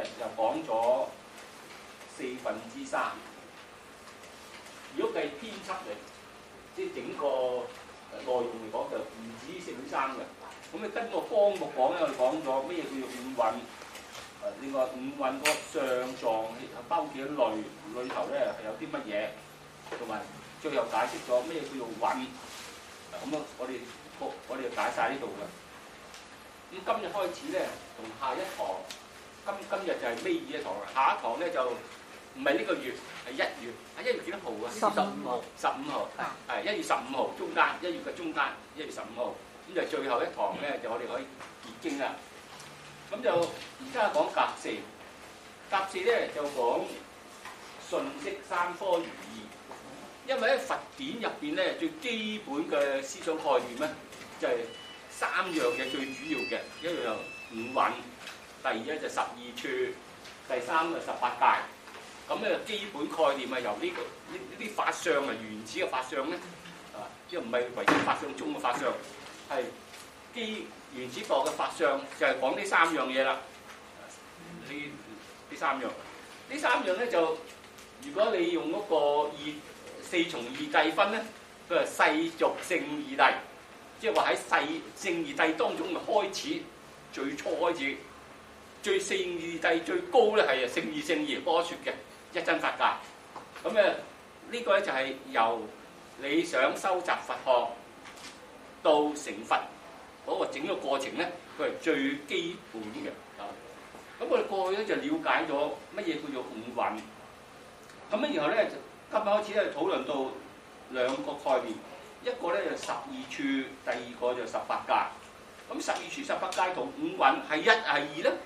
又講咗3/4。如果計編輯嚟，即係整個內容嚟講，就唔止4/3嘅。咁你跟個綱目講咧，我哋講咗咩叫做五蘊？另外五蘊個相狀包幾多類？裏頭咧係有啲乜嘢？同埋最後解釋咗咩叫做蘊。咁啊，我哋解晒呢度嘅。咁今日開始咧，同下一堂，今日就係尾二一堂啦。下一堂咧就唔係呢個月，係1月。1月幾多號啊？15號。15號係1月15號，中間1月嘅中間，1月15號。咁就最後一堂咧，就我哋可以結經啦。咁就而家講甲四，甲四咧就講順息三科如意。因為喺佛典入邊咧，最基本嘅思想概念咧，就係3樣嘅最主要嘅，一樣就五蘊，第二咧就12處，第三就18界。咁咧基本概念啊，由呢啲法相啊，原始嘅法相咧，即係唔係唯一法相中嘅法相，係原始部嘅法相，就係講呢3樣嘢啦。呢3樣，呢3樣咧就，如果你用嗰個4從2計分咧，佢係世俗聖義諦，即係話喺聖義諦當中嘅開始，最初開始，最聖義諦最高咧係聖義波說嘅一真法界。咁呢個咧就係由你想收集佛學到成佛嗰個整個過程咧，佢係最基本嘅。咁我哋過去咧就了解咗乜嘢叫做五蘊。咁咧然後咧就今日開始咧討論到2個概念，一個咧就12處，第二個就18界。咁12處、18界同五蘊係一係二咧？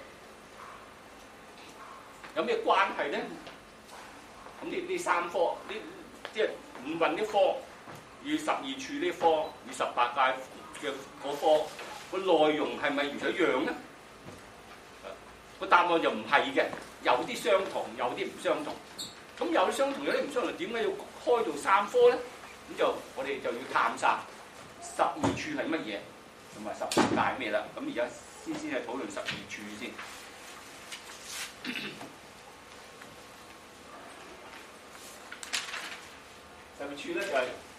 有咩關係咧？咁呢3科，即係五蘊呢科與12處呢科與18界嘅嗰科個內容係咪完全一樣咧？個答案就唔係嘅，有啲相同，有啲唔相同。咁有啲相同，有啲唔相同，點解要開到3科咧？咁就我哋就要探索12處係乜嘢，同埋18界係咩啦。咁而家先係討論12處先。12處咧就係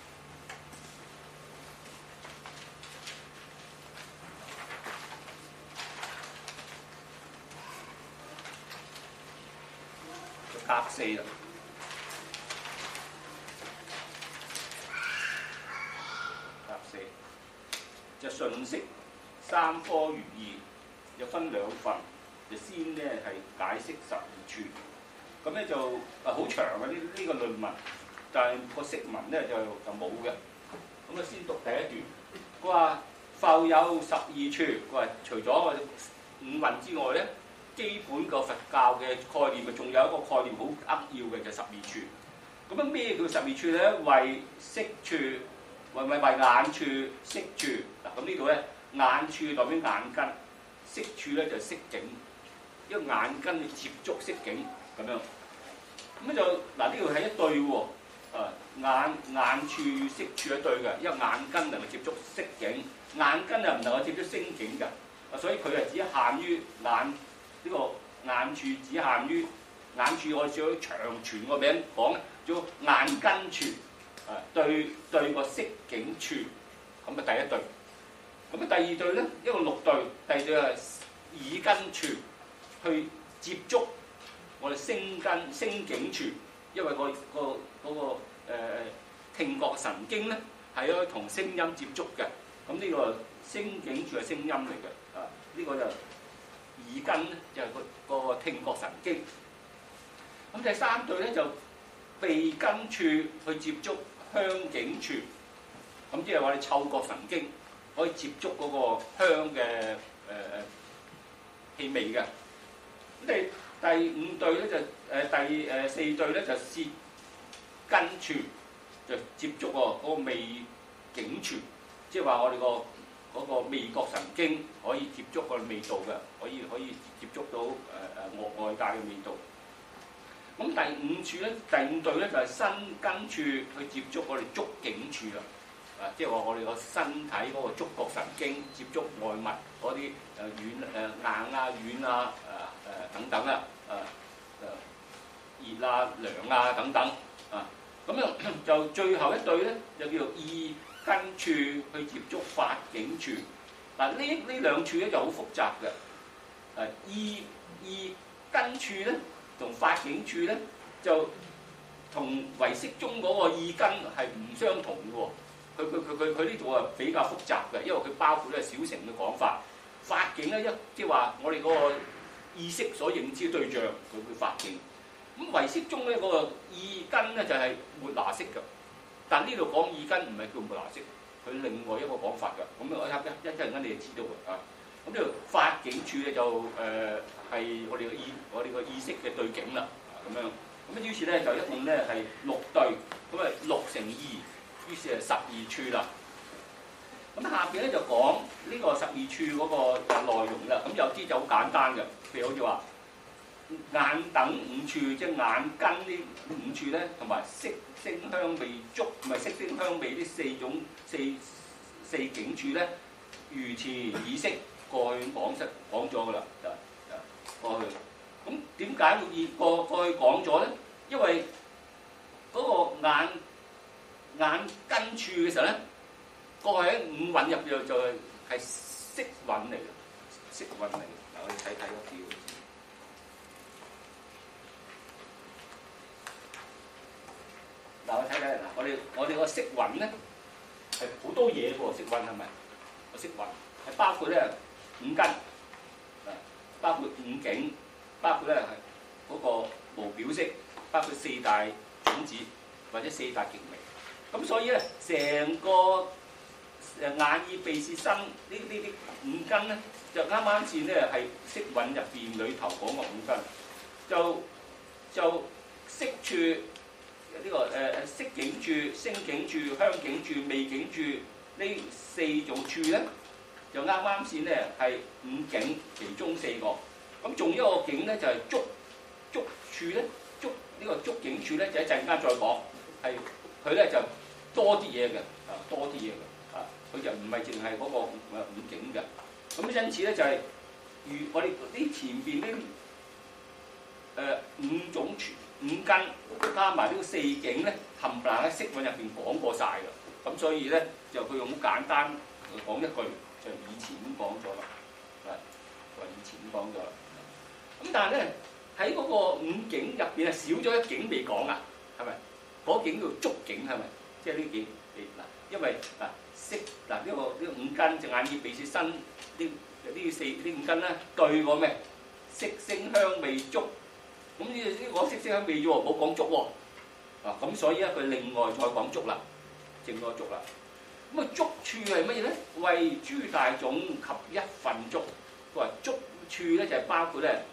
甲四啦。就順息三科如意，又分2份。就先咧係解釋12處，咁咧就好長嘅呢個論文，但係個釋文咧就冇嘅。咁啊先讀第一段，佢話復有12處，佢話除咗五蘊之外咧，基本個佛教嘅概念啊，仲有一個概念好扼要嘅就12處。咁啊咩叫12處咧？為色處。為眼處、色處嗱，咁呢度咧眼處代表眼根，色處咧就色境，因為眼根去接觸色境咁樣。咁就嗱呢度係一對喎，眼處與色處一對嘅，因為眼根能夠接觸色境，眼根又唔能夠接觸聲境嘅，所以佢係只限於眼呢個眼處，只限於眼處。我照長傳個名講，叫眼根處。對個色境處，咁啊第一對。咁啊第二對咧，一個6對，第二對係耳根處，去接觸我哋聲境處，因為嗰個聽覺神經咧係可以同聲音接觸嘅。咁呢個聲境處係聲音嚟嘅，呢個就耳根咧就係個聽覺神經。咁第3對咧就鼻根處去接觸香境處，咁即係話你嗅覺神經可以接觸嗰個香嘅氣味嘅。咁第5對咧就第4對咧就舌根處，就接觸嗰個味境處，即係話我哋嗰個味覺神經可以接觸個味道嘅，可以接觸到外界嘅味道。咁第5處咧，第5對咧就係身根處去接觸我哋觸境處啦，即係話我哋個身體嗰個觸覺神經接觸外物嗰啲硬啊、軟啊、 等等啦，熱啊、涼啊等等啊，咁樣就最後一對咧就叫做意根處去接觸發境處。嗱呢兩處咧就好複雜嘅，意根處咧同發境處咧就同唯識中嗰個意根係唔相同嘅喎。佢呢度啊比較複雜嘅，因為佢包括咧小乘嘅講法。發境咧即係話我哋嗰個意識所認知嘅對象，佢叫發境。咁唯識中咧嗰個意根咧就係末那識嘅，但呢度講意根唔係叫末那識，佢另外一個講法嘅。咁我一陣間你就知道嘅啊。咁呢度發境處咧就係我哋個意識嘅對境啦，咁樣。咁於是咧就一共咧係6對，咁啊6乘2，於是係12處啦。咁下邊咧就講呢個12處嗰個內容啦。咁有啲就好簡單嘅，譬如好似話眼等5處，即係眼根呢5處咧，同埋色聲香味觸，唔係色聲香味呢四境處咧，如前已識過去講咗㗎啦，過去。咁點解會過去講咗咧？因為嗰個眼根處嘅時候咧，過去喺5蘊入邊就係色蘊嚟嘅，色蘊嚟嘅。嗱，我哋睇睇個表。嗱，我睇睇嗱，我哋個色蘊咧係好多嘢喎，色蘊係咪？個色蘊係包括咧5根，包括5境，包括咧係嗰個無表色，包括4大種子或者4大極微。咁所以咧，成個眼耳鼻舌身呢啲5根咧，就啱啱先咧係色蘊入邊裏頭講個5根，就色處呢個色境處、聲境處、香境處、味境處呢4種處咧，就啱啱先咧係5境其中4個。咁仲有一個境咧就係觸處咧，呢個觸境處咧就一陣間再講，係佢咧就多啲嘢嘅，多啲嘢嘅，佢就唔係淨係嗰個5境嘅。咁因此咧就係如我哋啲前邊呢5種處5根加埋呢個4境咧，冚唪唥喺色蘊入邊講過晒㗎。咁所以咧就佢用好簡單講一句，就以前已經講咗啦，話以前已經講咗啦。咁但係咧喺嗰個5境入邊係少咗一境未講啊，係咪？嗰境叫觸境係咪？即係呢境嗱，因為色呢個5根就眼耳鼻舌身呢5根咧對個咩？色聲香味觸。咁呢個色聲香味啫喎，冇講觸喎。咁所以咧佢另外再講觸啦，正個觸啦。咁啊觸處係乜嘢咧？為諸大種及一分觸。佢話觸處咧就係包括咧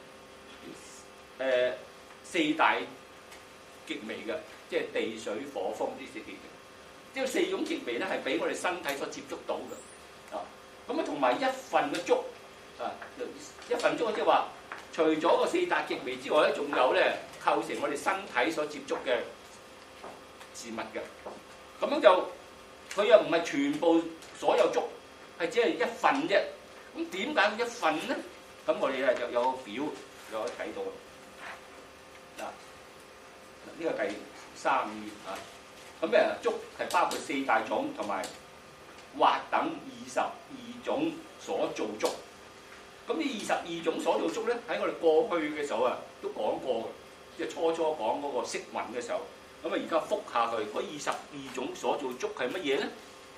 4大極微嘅，即係地水火風呢4極微。即係4種極微咧係俾我哋身體所接觸到嘅。咁啊同埋一分嘅觸，一分觸即係話除咗個4大極微之外咧，仲有咧構成我哋身體所接觸嘅事物嘅。咁樣就佢又唔係全部所有觸，係只係一分啫。咁點解一分咧？咁我哋咧就有個表有睇到嗱，呢個第32啊。咁觸係包括4大種同埋或等22種所造觸。咁呢22種所造觸咧，喺我哋過去嘅時候啊，都講過嘅，即係初講嗰個色蘊嘅時候。咁啊，而家覆下去嗰22種所造觸係乜嘢咧？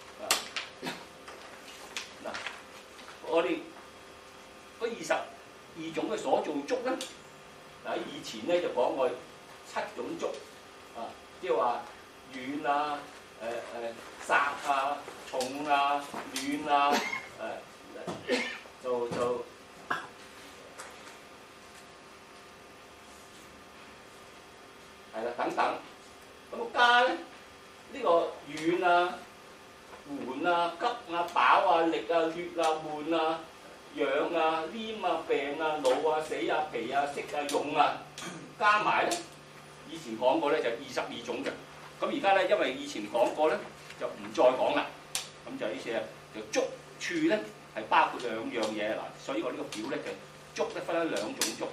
嗱，我哋嗰22種嘅所造觸咧，喺以前咧就講過7種觸啊，即係話軟啊、殺啊、重啊、暖啊、就係啦等等。咁個加咧，呢個軟啊、緩啊、急啊、飽啊、力啊、劣啊、悶啊、癢啊、黏啊、病啊、老啊、死啊、皮啊、色啊、用啊，加埋咧，以前講過咧就22種嘅。咁而家咧，因為以前講過咧，就唔再講啦。咁就呢次就觸處咧係包括2樣嘢嗱，所以我呢個表咧就觸得分咗2種觸。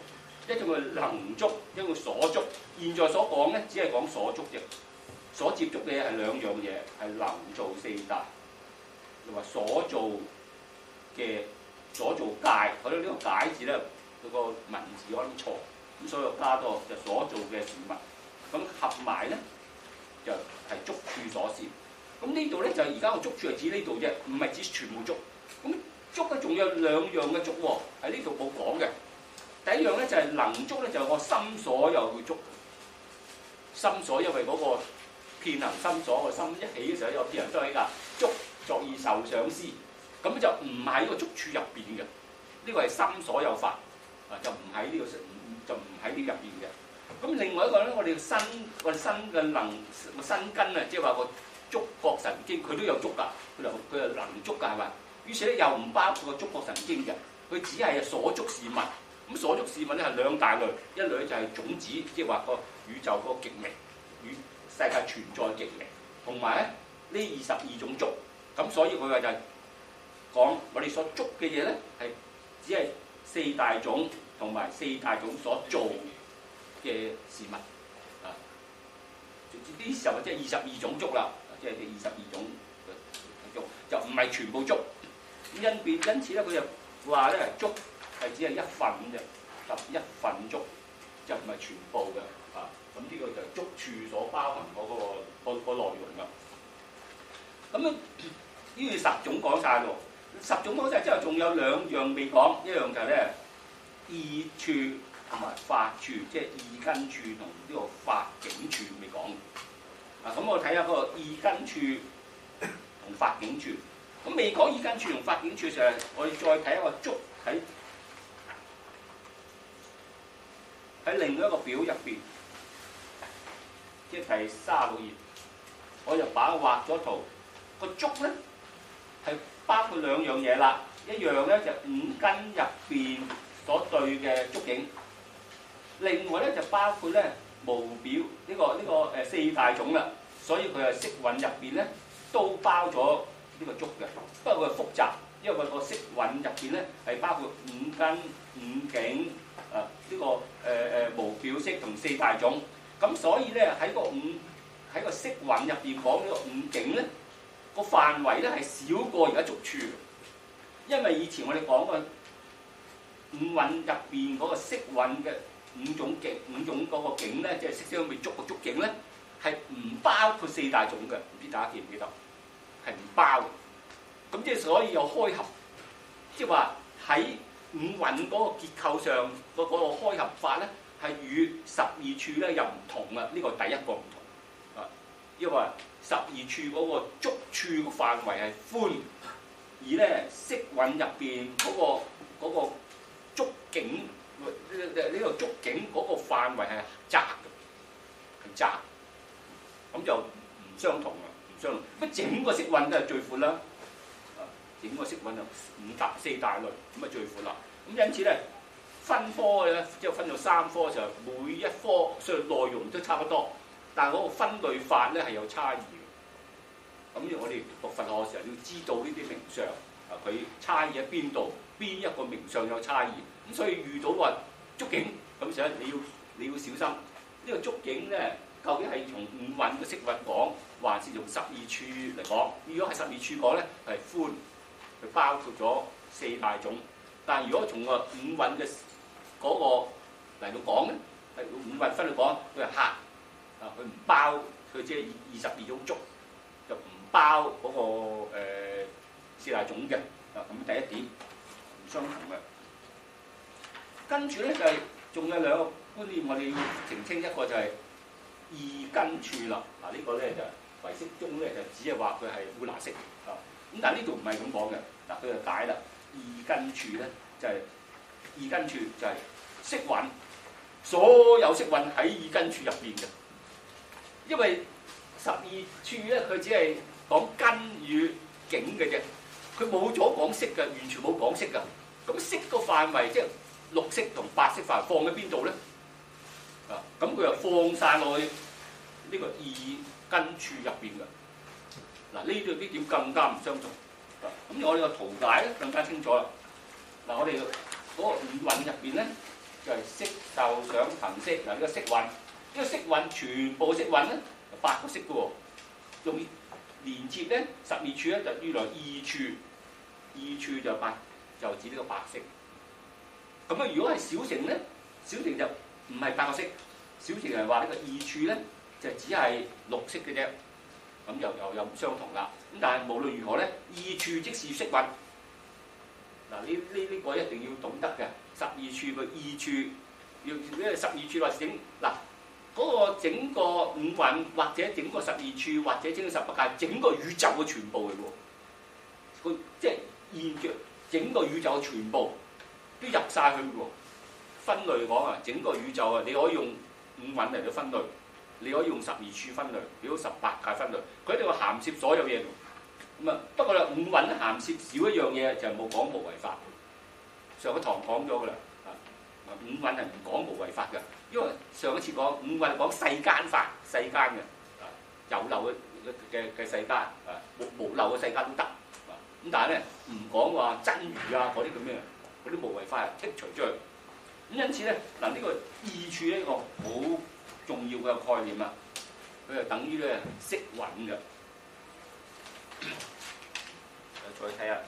一種係能觸，一種所觸。現在所講咧，只係講所觸啫，所接觸嘅嘢係兩樣嘢，係能造四大，又話所造嘅所造界。佢呢個解字咧，佢個文字可能錯，咁所以加多就所造嘅事物，咁合埋咧就係觸處所攝。咁呢度咧就而家個觸處係指呢度啫，唔係指全部觸。咁觸咧仲有兩樣嘅觸喎，喺呢度冇講嘅。第一樣咧就係能觸咧，就係我心所有嘅觸。心所因為嗰個遍行心所個心一起嘅時候，有遍行都起㗎。觸作意受想思，咁就唔喺個觸處入邊嘅。呢個係心所有法，就唔喺呢個就唔喺呢入邊嘅。咁另外一個咧，我哋身嘅身根啊，即係話個觸覺神經，佢都有觸㗎，佢係能觸㗎係咪？於是咧又唔包括個觸覺神經嘅，佢只係所觸事物。咁所觸事物咧係兩大類，一類就係種子，即係話個宇宙嗰個極微與世界存在極微，同埋咧呢22種觸。咁所以佢話就係講我哋所觸嘅嘢咧係只係四大種同埋四大種所做嘅事物啊。呢時候即係22種觸啦，即係22種觸，就唔係全部觸。咁因此咧，佢就話咧觸係只係一份啫，11份觸就唔係全部嘅啊。咁呢個就係觸處所包含嗰個內容啦。咁呢10種講晒咯，10種講晒之後，仲有兩樣未講，一樣就係咧意處同埋法處，即係意根處同呢個法境處未講。啊，咁我睇下嗰個意根處同法境處。咁未講意根處同法境處上，我哋再睇一個觸喺另一個表入邊，即係第36頁，我就把畫咗圖。個觸咧係包括兩樣嘢啦，一樣咧就五根入邊所對嘅觸境，另外咧就包括咧無表呢個四大種啦，所以佢係色蘊入邊咧都包咗呢個觸嘅，不過佢複雜，因為個色蘊入邊咧係包括五根、五境呢個無表色同四大種，咁所以咧喺個色蘊入邊講呢個五境咧個範圍咧係少過而家觸處，因為以前我哋講過五蘊入邊嗰個色蘊嘅五種嗰個境咧，即係色聲味觸個觸境咧係唔包括四大種嘅，唔知大家記唔記得？係唔包嘅，咁即係所以有開合，即係話喺五蘊嗰個結構上嗰個開合法咧，係與12處咧又唔同啊！呢個第一個唔同啊，因為12處嗰個觸處嘅範圍係寬，而咧色蘊入邊嗰個觸境呢個觸境嗰個範圍係窄嘅，係窄，咁就唔相同啊！乜整個色蘊都係最闊啦，啊，整個色蘊就四大類，咁啊最闊啦。咁因此咧，分科咧，即係分到3科嘅時候，每一科雖然內容都差不多，但係嗰個分類法咧係有差異嘅。咁我哋讀佛學嘅時候要知道呢啲名相，啊，佢差異喺邊度，邊一個名相有差異。咁所以遇到話觸境，咁所以你要小心呢個觸境咧。究竟係從五蘊嘅色蘊講，還是從12處嚟講？如果係12處講咧，係寬，佢包括咗四大種。但係如果從個五蘊嘅嗰個嚟到講咧，係五蘊分嚟講，佢係客，啊，佢唔包，佢只係22種觸，就唔包嗰個四大種嘅。啊，咁第一點唔相同嘅。跟住咧就係仲有兩個觀念，我哋要澄清，一個就係意根處啦，嗱、呢個咧就唯識宗咧就只係話佢係烏拿識啊，咁但係呢度唔係咁講嘅，嗱佢就解啦，意根處咧就係意根處就係色蘊，所有色蘊喺意根處入邊嘅，因為12處咧佢只係講根與境嘅啫，佢冇咗講色嘅，完全冇講色嘅，咁色個範圍即係綠色同白色範圍放喺邊度咧？啊，咁佢又放晒落去呢個意根處入邊嘅。嗱，呢點更加唔相同。咁我哋個圖解咧更加清楚啦。嗱，我哋嗰個五蘊入邊咧， 就係色受想行識嗱，呢個色蘊，呢個色蘊全部色蘊咧8個色嘅喎，用連接咧12處咧就於來2處，就指呢個白色。咁啊，如果係小乘咧，小乘就唔係8個色，小乘係話呢個2處咧就只係6色嘅啫，咁又唔相同啦。咁但係無論如何咧，2處即是色蘊。嗱，呢個一定要懂得嘅。12處個2處，要呢個12處或整嗱嗰個整個五蘊，或者整個12處，或者整個18界，整個宇宙嘅全部嚟喎。佢即係現象，整個宇宙嘅全部都入晒去喎。分類講啊，整個宇宙啊，你可以用五蘊嚟到分類，你可以用12處分類，你可以18界分類，佢哋會涵攝所有嘢。咁啊，不過咧五蘊涵攝少一樣嘢，就係冇講無為法。上一堂講咗噶啦，五蘊係唔講無為法嘅，因為上一次講五蘊講世間法，世間嘅有漏嘅世間，無漏嘅世間都得。咁但係咧唔講話真如啊嗰啲咁嘅，嗰啲無為法係剔除出去。咁因此咧嗱，呢個2處呢個好重要嘅概念啦，佢就等於咧色蘊嘅。再睇下，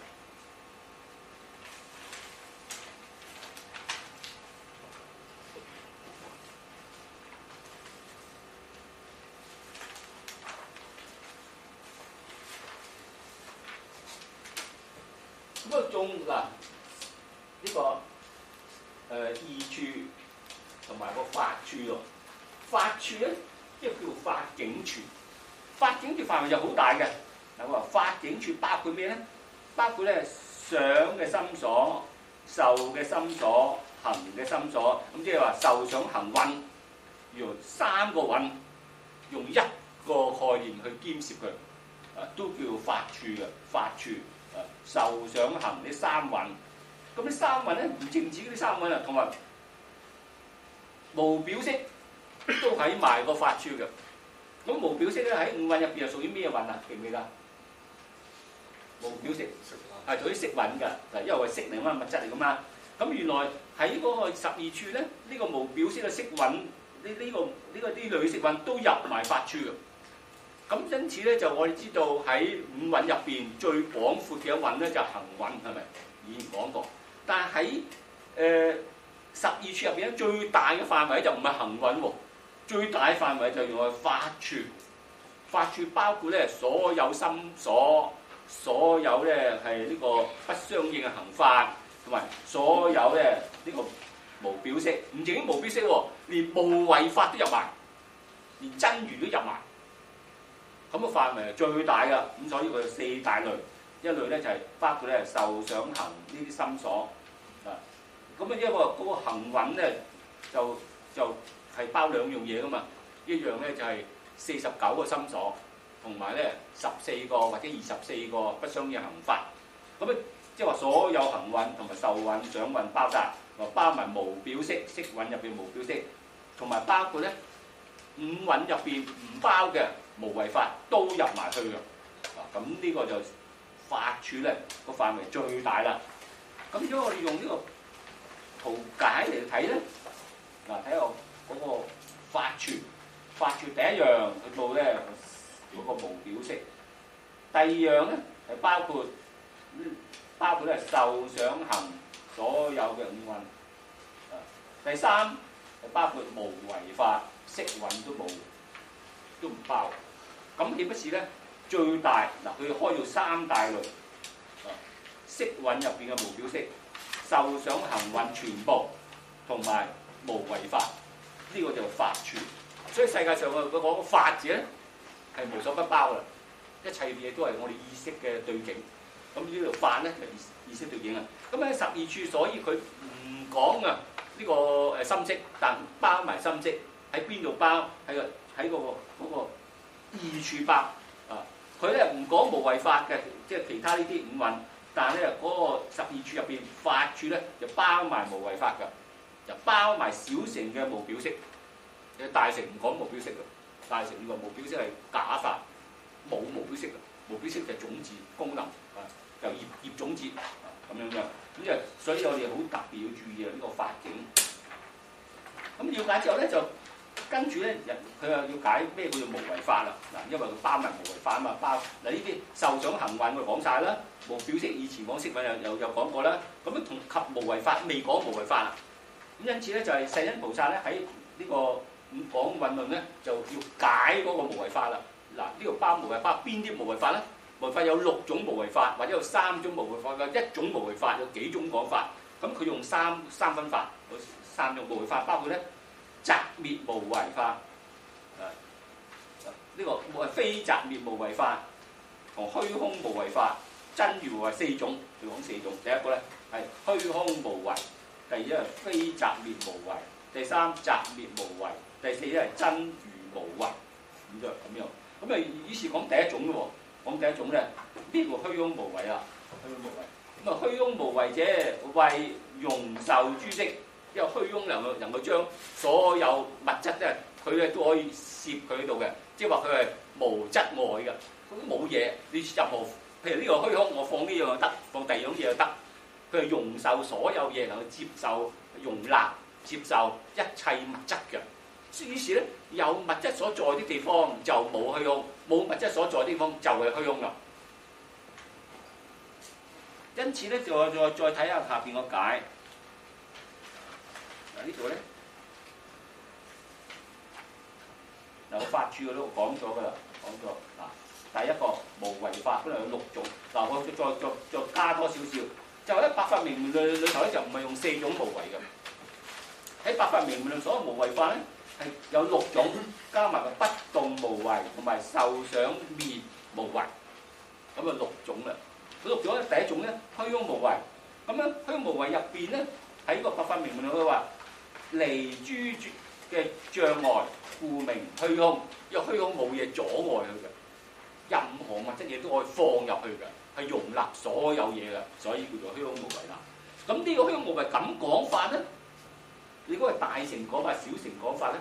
咁啊仲嗱呢個2處同埋個法處喎，法處咧即係叫法境處，法境處範圍就好大嘅。嗱，我話法境處包括咩咧？包括咧想嘅心所、受嘅心所、行嘅心所。咁即係話受想行蘊，用3個蘊，用一個概念去兼攝佢，都叫法處嘅。法處受想行呢3蘊。咁呢3蘊咧唔淨止呢3蘊啊，同埋無表色都喺埋個法處嘅。咁無表色咧喺五蘊入邊係屬於咩蘊啊？記唔記得？無表色係屬於色蘊㗎，嗱，因為係色嚟嘛，物質嚟㗎嘛。咁原來喺嗰個12處咧，呢個無表色嘅色蘊，呢類色蘊都入埋法處㗎。咁因此咧，就我哋知道喺五蘊入邊最廣闊嘅一蘊咧，就係行蘊，係咪？以前講過。但係喺12處入邊咧，最大嘅範圍就唔係行蘊喎，最大嘅範圍就用係法處。法處包括咧所有心所。所有咧係呢個不相應嘅行法，同埋所有咧呢個無表色，唔淨止無表色喎，連無為法都入埋，連真如都入埋。咁個範圍係最大㗎，咁所以佢有4大類，一類咧就係包括咧受想行呢啲心所啊。咁啊，因為嗰個行蘊咧就係包2樣嘢㗎嘛，一樣咧就係49個心所。同埋咧14個或者24個不相應行法，咁啊即係話所有行蘊同埋受蘊、想蘊包晒，包埋無表色，色蘊入邊無表色，同埋包括咧五蘊入邊唔包嘅無為法都入埋去嘅。咁呢個就法處咧個範圍最大啦。咁如果我哋用呢個圖解嚟睇咧，嗱睇下嗰個法處，法處第一樣去到咧。嗰個無表色，第二樣咧係包括咧受想行所有嘅五蘊，第三係包括無為法，色蘊都唔包。咁豈不是咧最大嗱？佢開到3大類，色蘊入邊嘅無表色、受想行蘊全部，同埋無為法，呢個就係法處。所以世界上佢講個法字咧。係無所不包啦，一切嘢都係我哋意識嘅對境。咁呢度法咧就意識對境啦。咁喺12處，所以佢唔講啊呢個心識，但包埋心識喺邊度包？喺嗰個2處包啊。佢咧唔講無為法嘅，即係其他呢啲五蘊，但係咧嗰個12處入邊法處咧就包埋無為法㗎，就包埋小乘嘅無表色。大乘唔講無表色㗎。大乘呢個無表色係假法，冇無表色嘅，無表色就係種子功能啊，就業種子咁樣。咁就所以我哋好特別要注意啊呢個法境。 咁了解之後咧就跟住咧佢又要解咩叫做無為法啦。嗱，因為佢包埋無為法啊嘛，包嗱呢啲受想行運我講晒啦，無表色以前講色蘊又講過啦。咁樣同及無為法未講無為法啦。咁因此咧就係世親菩薩咧喺呢個講運論咧就要解嗰個無為法啦。嗱，呢個包無為法邊啲無為法咧？無為法有6種無為法，或者有3種無為法，有1種無為法，有幾種講法。咁佢用三分法，3種無為法包括咧擇滅無為法，呢個非擇滅無為法同虛空無為法，真如無為4種，佢講4種。第一個咧係虛空無為，第二咧係非擇滅無為，第三擇滅無為，第四咧係真如無為。咁就咁樣。咁啊，於是講第一種咯喎，講第一種咧，呢個虛空無為啊，虛空無為。咁啊，虛空無為者為容受諸色，因為虛空能夠將所有物質咧，佢咧都可以攝佢喺度嘅，即係話佢係無質外嘅，佢都冇嘢。你任何譬如呢個虛空，我放呢樣又得，放第二樣嘢又得，佢係容受所有嘢，能夠接受、容納、接受一切物質嘅。於是咧，有物質所在的地方就冇虛空，冇物質所在的地方就係虛空啦。因此咧，再睇下下邊個解。嗱呢度咧，嗱個法處我都講咗噶啦，講咗嗱第一個無為法，本來有6種。嗱我再加多少少，就喺百法明門裏頭咧，就唔係用4種無為嘅。喺百法明門裏所有無為法咧，係有6種，加埋個不動無為同埋受想滅無為，咁啊6種啦。嗰6種咧，第一種咧虛空無為，咁樣虛空無為入邊咧，喺個百法明門裏佢話離諸嘅障礙，故名虛空。因為虛空冇嘢阻礙佢嘅，任何物質嘢都可以放入去嘅，係容納所有嘢嘅，所以叫做虛空無為啦。咁呢個虛空無為咁講法咧，你嗰個大乘講法、小乘講法咧？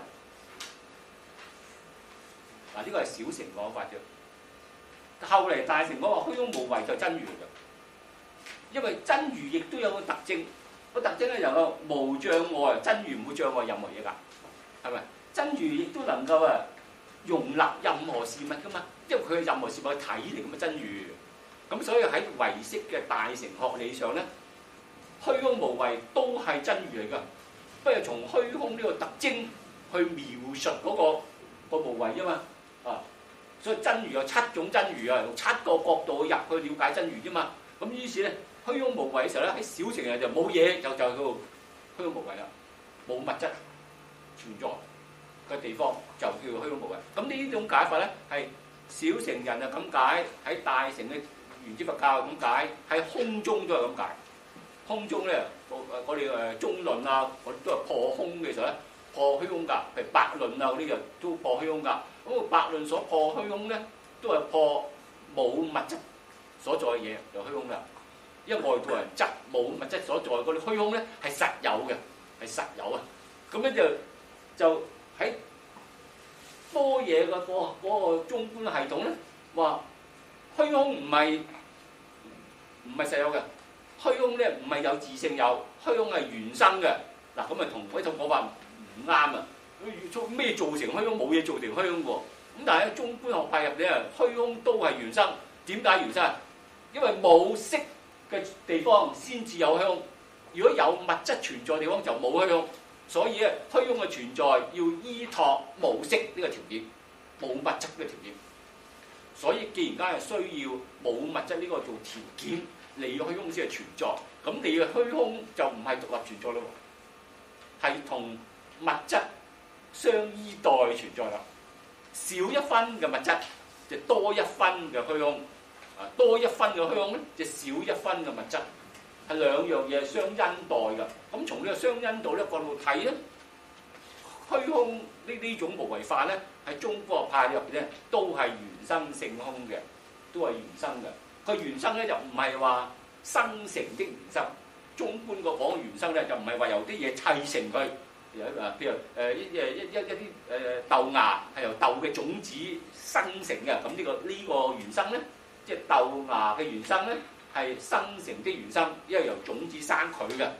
嗱，呢個係小乘講法啫。後嚟大乘講話虛空無為就真如嚟嘅，因為真如亦都有個特徵，個特徵咧能夠無障礙，真如唔會障礙任何嘢㗎，係咪？真如亦都能夠容納任何事物㗎嘛，因為佢係任何事物嘅體嚟㗎嘛，真如。咁所以喺唯識嘅大乘學理上咧，虛空無為都係真如嚟㗎，不過從虛空呢個特徵去描述嗰個無為啫嘛，所以真如有7種真如啊，用7個角度去入去了解真如啫嘛。咁於是咧，虛空無為嘅時候咧，喺小乘人就冇嘢，就叫虛空無為啦，冇物質存在嘅地方就叫虛空無為。咁呢種解法咧係小乘人就咁解，喺大乘嘅原始佛教咁解，喺空中都係咁解。空中咧，我哋中論啊，我哋都係破空嘅時候咧，破虛空㗎。譬如百論啊嗰啲就都破虛空㗎。咁個百論所破虛空咧，都係破冇物質所在嘅嘢就虛空啦。因為外道人執冇物質所在嗰啲虛空咧係實有嘅，係實有啊。咁咧就喺般若嘅嗰個中觀系統咧，話虛空唔係實有嘅，虛空咧唔係有自性有，虛空係緣生嘅。嗱咁啊同呢套講法唔啱啊！咩造成虛空？冇嘢造成虛空喎。咁但係喺中觀學派入邊啊，虛空都係緣生。點解緣生？因為冇色嘅地方先至有虛空。如果有物質存在地方就冇虛空。所以咧，虛空嘅存在要依託無色呢個條件，冇物質呢個條件。所以既然間係需要冇物質呢個做條件，你嘅虛空先係存在。咁你嘅虛空就唔係獨立存在咯，係同物質相依代存在啦。少一分嘅物質就多一分嘅虛空，多一分嘅虛空咧就少一分嘅物質，係兩樣嘢相因代嘅。咁從呢個相因代呢個角度睇咧，虛空呢種無為法咧，喺中觀學派入邊咧都係緣生性空嘅，都係緣生嘅。佢緣生咧就唔係話生成的緣生，中觀個講緣生咧就唔係話由啲嘢砌成佢。譬如一啲豆芽係由豆嘅種子生成嘅，咁呢個緣生咧，即係豆芽嘅緣生咧係生成的緣生，因為由種子生佢嘅。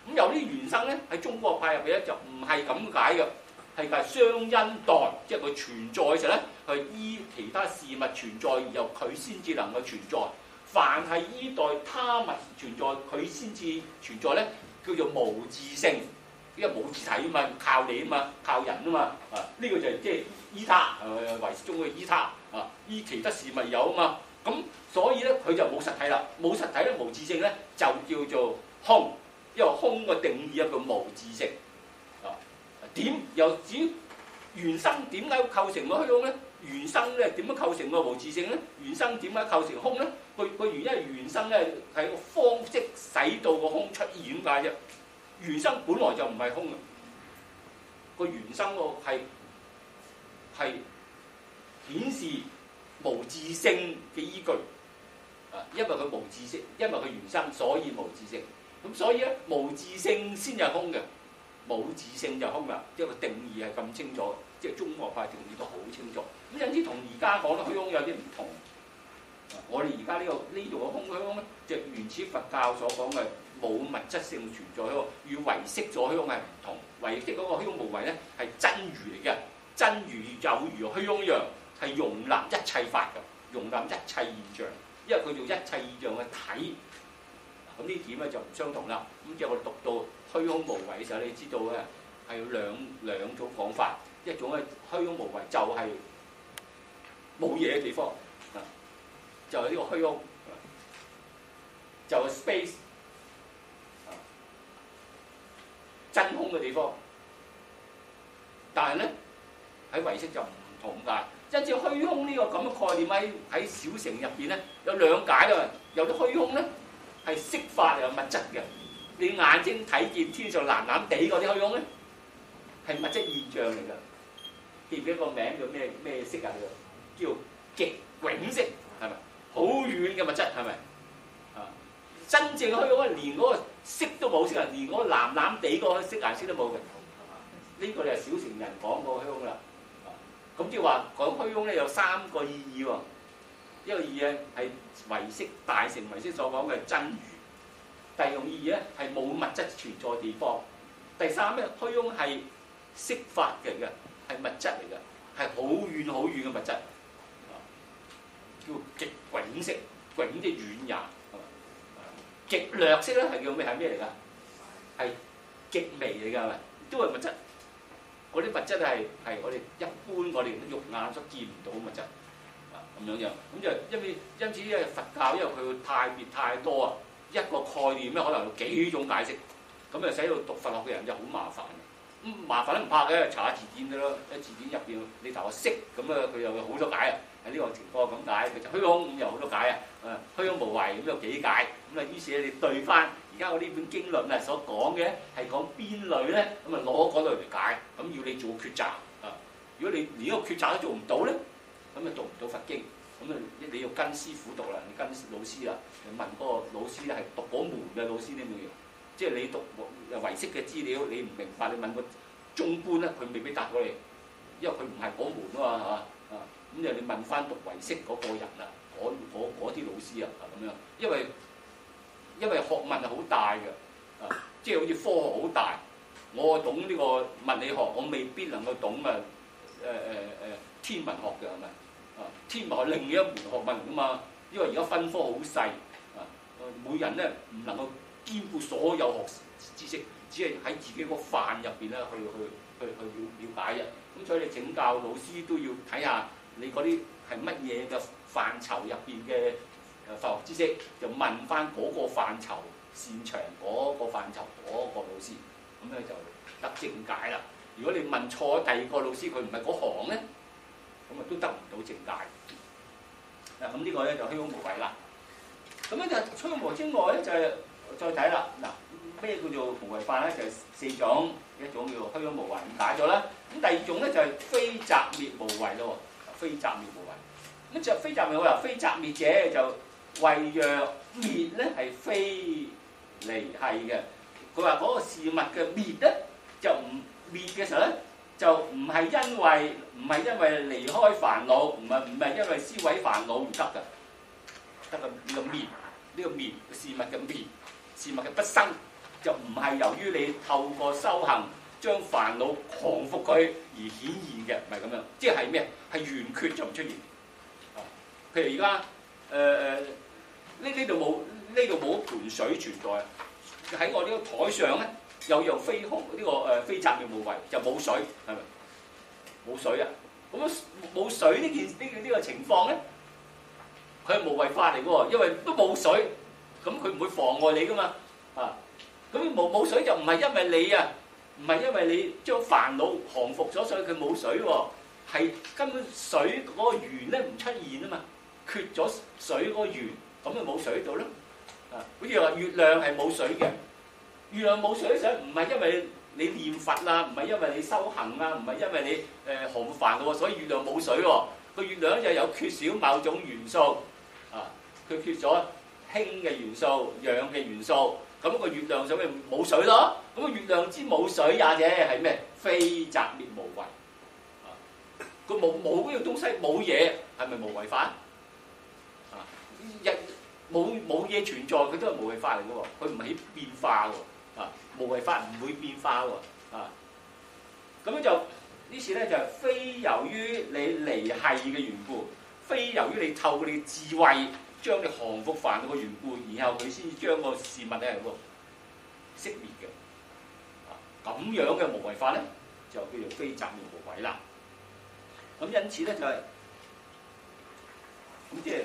咁有啲原生咧喺中國派入邊咧就唔係咁解嘅，係叫相因代，即係佢存在嘅時候咧，佢依其他事物存在，然後佢先至能夠存在。凡係依代他物存在，佢先至存在咧，叫做無自性，因為冇自體啊嘛，靠你啊嘛，靠人啊嘛，啊呢個就係即係依他，唯識中嘅依他啊，依其他事物有啊嘛，咁所以咧佢就冇實體啦，冇實體咧無自性咧就叫做空，因為空嘅定義一個無自性啊，點又至於原生點解構成個虛空咧？原生咧點樣構成個無自性咧？原生點解構成空咧？個原因係原生咧係個方式使到個空出現解啫。原生本來就唔係空嘅，個原生個係顯示無自性嘅依據啊，因為佢無自性，因為佢原生，所以無自性。咁所以咧無自性先係空嘅，冇自性就空啦。即係個定義係咁清楚，即係中國派定義都好清楚。咁因此同而家講嘅虛空有啲唔同。我哋而家呢度嘅空虛空咧，就原始佛教所講嘅冇物質性存在虛空，與唯識咗虛空係唔同。唯識嗰個虛空無為咧係真如嚟嘅，真如就如虛空一樣，係容納一切法嘅，容納一切現象，因為佢做一切現象嘅體。咁呢點咧就唔相同啦。咁即係我哋讀到虛空無為嘅時候，你知道咧係有兩種講法，一種係虛空無為就係冇嘢嘅地方。就係呢個虛空，就係 space， 真空嘅地方。但係咧喺唯識就唔同㗎，因此虛空呢個咁嘅概念喺小乘入邊咧有兩解㗎。有啲虛空咧係色法又物質嘅，你眼睛睇見天上藍藍地嗰啲虛空咧係物質現象嚟㗎。記唔記得個名叫咩色啊？叫極永色，係咪？好遠嘅物質係咪？啊，真正嘅虛空連嗰個色都冇色啊，連嗰個藍藍地嗰個色顏色都冇嘅。呢個就係小乘人講個虛空啦。咁即係話講虛空咧有三個意義喎。一個意義咧係唯識大乘唯識所講嘅真如。第二種意義咧係冇物質存在嘅地方。第三咧虛空係色法嚟嘅，係物質嚟嘅，係好遠好遠嘅物質。叫極永色，永即係遠也。極略色咧係叫咩？係咩嚟㗎？係極微嚟㗎，係咪？都係物質。嗰啲物質係我哋一般我哋肉眼所見唔到嘅物質。咁樣樣，咁就因此咧佛教因為佢太別太多啊，一個概念咧可能有幾種解釋，咁就使到讀佛學嘅人就好麻煩。咁麻煩都唔怕嘅，查下字典㗎咯。喺字典入邊你查個色咁啊，佢又有好多解啊。喺呢個情況咁解，佢就虛空咁有好多解啊！虛空無為咁有幾解，咁啊於是你對翻而家我呢本經論啊所講嘅係講邊類咧，咁啊攞嗰類嚟解，咁要你做抉擇啊！如果你連呢個抉擇都做唔到咧，咁啊讀唔到佛經，咁啊你要跟師傅讀啦，你跟老師啦，你問嗰個老師係讀嗰門嘅老師啲咁嘅嘢，即係你讀唯識嘅資料，你唔明白，你問個中觀咧，佢未必答到你，因為佢唔係嗰門啊嘛，係嘛？咁就你問翻讀唯識嗰個人啦，嗰啲老師啊，咁樣，因為學問係好大嘅，即係好似科學好大，我懂呢個物理學，我未必能夠懂天文學嘅係咪？天文學另一門學問嚟㗎嘛，因為而家分科好細，每人咧唔能夠兼顧所有學知識，只係喺自己個範入邊咧去了解嘅，咁所以你請教老師都要睇下。你嗰啲係乜嘢嘅範疇入邊嘅佛學知識，就問翻嗰個範疇擅長嗰個範疇嗰個老師，咁咧就得正解啦。如果你問錯第二個老師，佢唔係嗰行咧，咁啊都得唔到正解。嗱，咁呢個咧就虛空無為啦。咁咧就虛空無為之外咧，就係再睇啦。嗱，咩叫做無為法咧？就係四種，一種叫做虛空無為，咁解咗啦。咁第二種咧就係非擇滅無為咯。非擇滅無為，咁就非擇滅無為，非擇滅者就為若滅咧係非離繫嘅。佢話嗰個事物嘅滅咧就唔滅嘅時候咧就唔係因為離開煩惱，唔係因為銷毀煩惱唔得㗎，得個呢個滅，呢個滅事物嘅滅，事物嘅不生， 就唔係由於你透過修行將煩惱降服佢而顯現嘅，唔係咁樣。即係咩？係圓缺就唔出現。譬如而家呢度冇一盆水存在，喺我呢個台上咧有樣非空呢個非擇滅無為，就冇水，係咪？冇水啊！咁冇水呢個情況咧，佢係無為法嚟嘅喎，因為都冇水，咁佢唔會妨礙你噶嘛。咁冇水就唔係因為你啊，唔係因為你將煩惱降服咗，所以佢冇水喎，係根本水嗰個源咧唔出現啊嘛，缺咗水嗰個源，咁咪冇水喺度咯。好似話月亮係冇水嘅，月亮冇水嘅唔係因為你念佛啦，唔係因為你修行啊，唔係因為你降服煩惱，所以月亮冇水喎。個月亮就有缺少某種元素，佢缺咗氫嘅元素、氧嘅元素。咁個月亮上面冇水咯，咁個月亮之冇水也者係咩？非擇滅無為。佢冇嗰樣東西冇嘢，係咪無為法？冇嘢存在，佢都係無為法嚟嘅喎，佢唔係變化喎。無為法唔會變化喎。咁樣就呢次咧就係非由於你離繫嘅緣故，非由於你透過你智慧將你降服煩惱嘅緣故，然後佢先至將個事物咧熄滅嘅。咁樣嘅無為法咧，就叫做非擇滅無為啦。咁因此咧就係、是、咁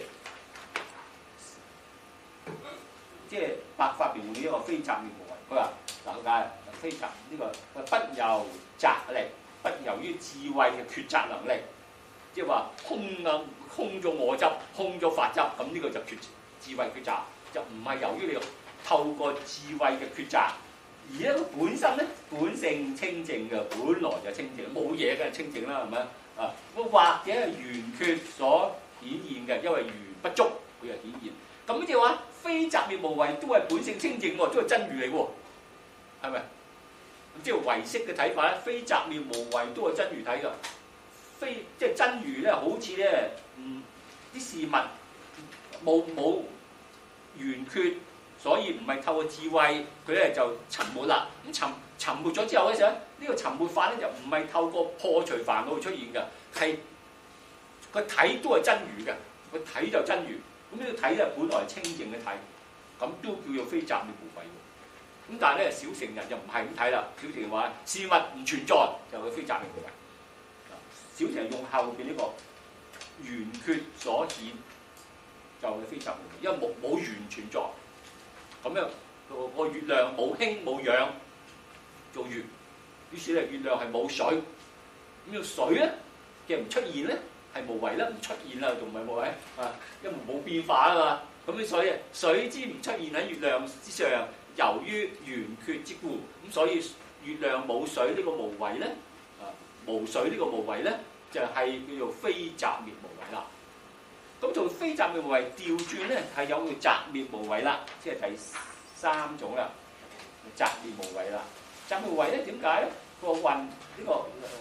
即係百法描繪呢個非擇滅無為。佢話嗱，佢解非擇呢個不由擇力，不由於智慧嘅抉擇能力，即係話空咗我執，空咗法執，咁呢個就智慧抉擇，就唔係由於你透過智慧嘅抉擇，而咧本身咧本性清淨嘅，本來就清淨，冇嘢梗係清淨啦，係咪？或者係緣缺所顯現嘅，因為緣不足佢就顯現。咁即係話非擇滅無為都係本性清淨喎，都係真如嚟喎，係咪？咁即係唯識嘅睇法咧，非擇滅無為都係真如睇㗎。非即係真如咧，好似咧啲事物冇緣缺，所以唔係透過智慧佢咧就沉沒啦。咁沉沒咗之後嘅時候，呢個沉沒法咧就唔係透過破除煩惱出現嘅，係個體都係真如嘅，個體就真如。咁呢個體咧本來係清淨嘅體，咁都叫做非擇滅無為。咁但係咧小乘人就唔係咁睇啦，小乘話事物唔存在就係非擇滅無為。小乘用後邊呢個緣缺所顯就係非擇滅無為，因為冇緣存在。咁樣個月亮冇氫冇氧做月，於是咧月亮係冇水，咁要水咧嘅唔出現咧係無為啦，唔出現啦仲唔係無為啊？因為冇變化啊嘛，咁所以水之唔出現喺月亮之上，由於緣缺之故，咁所以月亮冇水呢個無為咧，無水呢個無為咧就係叫做非擇滅無為啦。咁做非擇滅無為調轉咧係有叫擇滅無為啦，即係第三種啦，擇滅無為啦。擇滅無為咧點解咧？個運呢個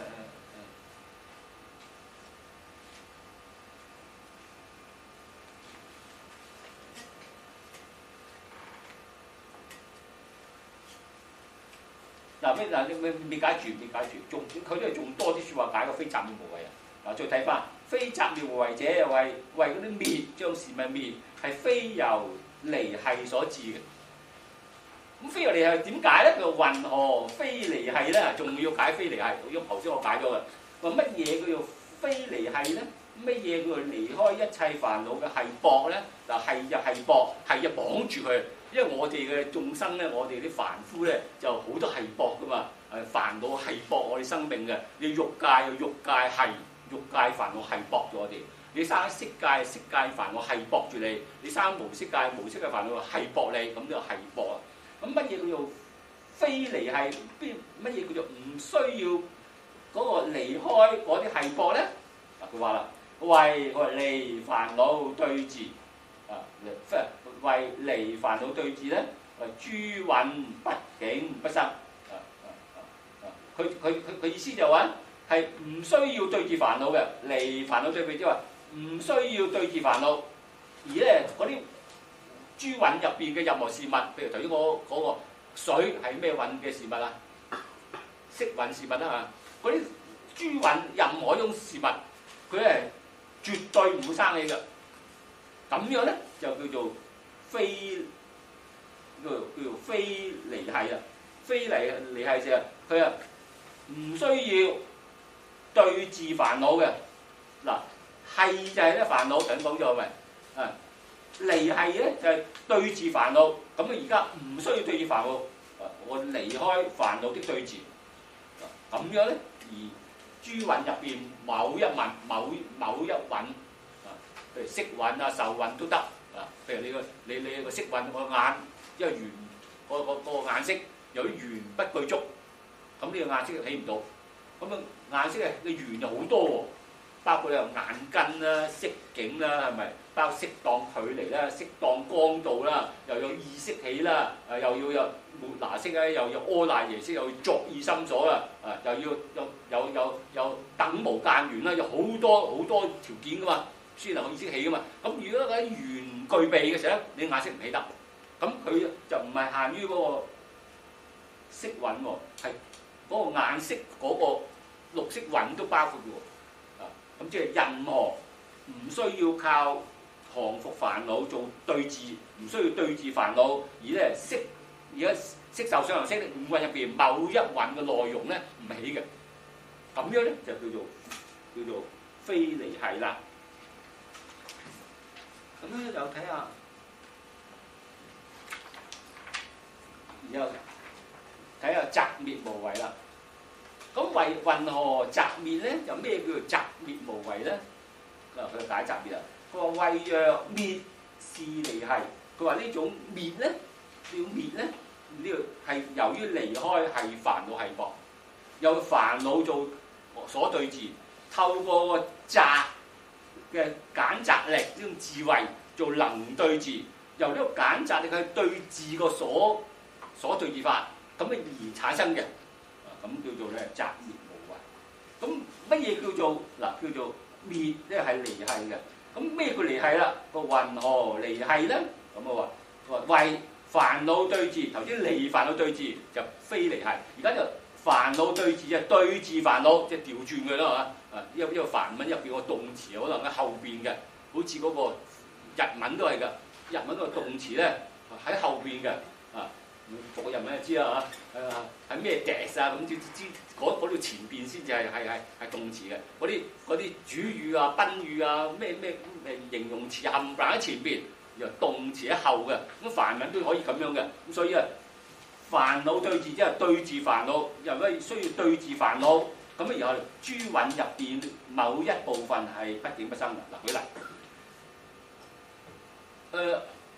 你未解住，仲佢都係仲多啲説話解個非擇滅無為啊！嗱，再睇翻非擇滅無為者，為嗰啲滅將事物滅，係非由離繫所致嘅。咁非由離繫點解咧？佢話云何非離繫咧？仲要解非離繫，因為頭先我解咗嘅。話乜嘢叫做非離繫咧？乜嘢叫做離開一切煩惱嘅繫縛咧？嗱，繫就繫縛，繫就綁住佢。因為我哋嘅眾生咧，我哋啲凡夫咧就好多繫縛噶嘛，煩惱繫縛我哋生命嘅。你欲界有欲界係，欲界煩惱繫縛住我哋；你生色界，色界煩惱繫縛住你；你生無色界，無色嘅煩惱繫縛你，咁就繫縛啊。咁乜嘢叫做非離繫？乜嘢叫做唔需要嗰個離開嗰啲繫縛咧？嗱，佢話啦，為離煩惱對治啊，為離煩惱對治咧，為諸蘊不境不生。佢意思就話係唔需要對治煩惱嘅，離煩惱對治即係話唔需要對治煩惱，而咧嗰啲諸蘊入邊嘅任何事物，譬如頭先嗰個水係咩運嘅事物啊？色運事物啊嘛。嗰啲諸運任何一種事物，佢係絕對唔會生氣嘅。咁樣咧就叫做非離繫啦。非離繫就係佢啊唔需要對治煩惱嘅。嗱，係就係咧煩惱，頭先講咗咪啊？離繫咧就係對治煩惱。咁啊而家唔需要對治煩惱，我離開煩惱的對治。咁樣咧，而諸運入邊某一運譬如色運啊、受運都得啊。譬如你個色運個眼，因為緣個顏色由於緣不具足，咁呢個顏色就睇唔到。咁啊顏色嘅緣就好多喎，包括你有眼根啦、色境啦，係咪？包括適當距離啦、適當光度啦，又有意識起啦，又要有末那識啦，又要阿賴耶識，又要作意心所啦，又要有等無間緣啦，有好多條件噶嘛，先能夠意識起噶嘛。咁如果喺緣具備嘅時候，你眼識唔起得，咁佢就唔係限於嗰個色蘊喎，係嗰個眼識嗰個綠色蘊都包括嘅喎。咁即係任何唔需要靠降伏煩惱做對治，唔需要對治煩惱，而咧而家色受想行識五蘊入邊某一蘊嘅內容咧唔起嘅，咁樣咧就叫做非離繫啦。咁咧就睇下，然後睇下擇滅無為啦。咁為云何擇滅咧？有咩叫做擇滅無為咧？佢解擇滅啊！佢話為若滅是離繫，佢話呢種滅咧，叫滅咧，呢個係由於離開係煩惱繫縛，有煩惱做所對治，透過個擇嘅揀擇力呢種智慧做能對治，由呢個揀擇力去對治個所對治法，咁而產生嘅，咁叫做咧擇滅無為。咁乜嘢叫做叫做滅咧？係離繫嘅。咁咩叫離繫啦？個云何離繫咧？咁我話為煩惱對治，頭先離煩惱對治就非離繫，而家就煩惱對治啊，對治煩惱即係調轉佢啦嚇。因為梵文入邊個動詞可能喺後邊嘅，好似嗰個日文都係㗎，日文個動詞咧喺後邊嘅讀個日文就知啦嚇，係咩 des 啊咁知嗰度前邊先至係動詞嘅，嗰啲主語啊、賓語啊、咩形容詞冚唪唥喺前邊，然後動詞喺後嘅，咁梵文都可以咁樣嘅，咁所以啊，煩惱對治即係對治煩惱，又咩需要對治煩惱，咁然後諸蘊入邊某一部分係不境不生嘅。嗱，舉例，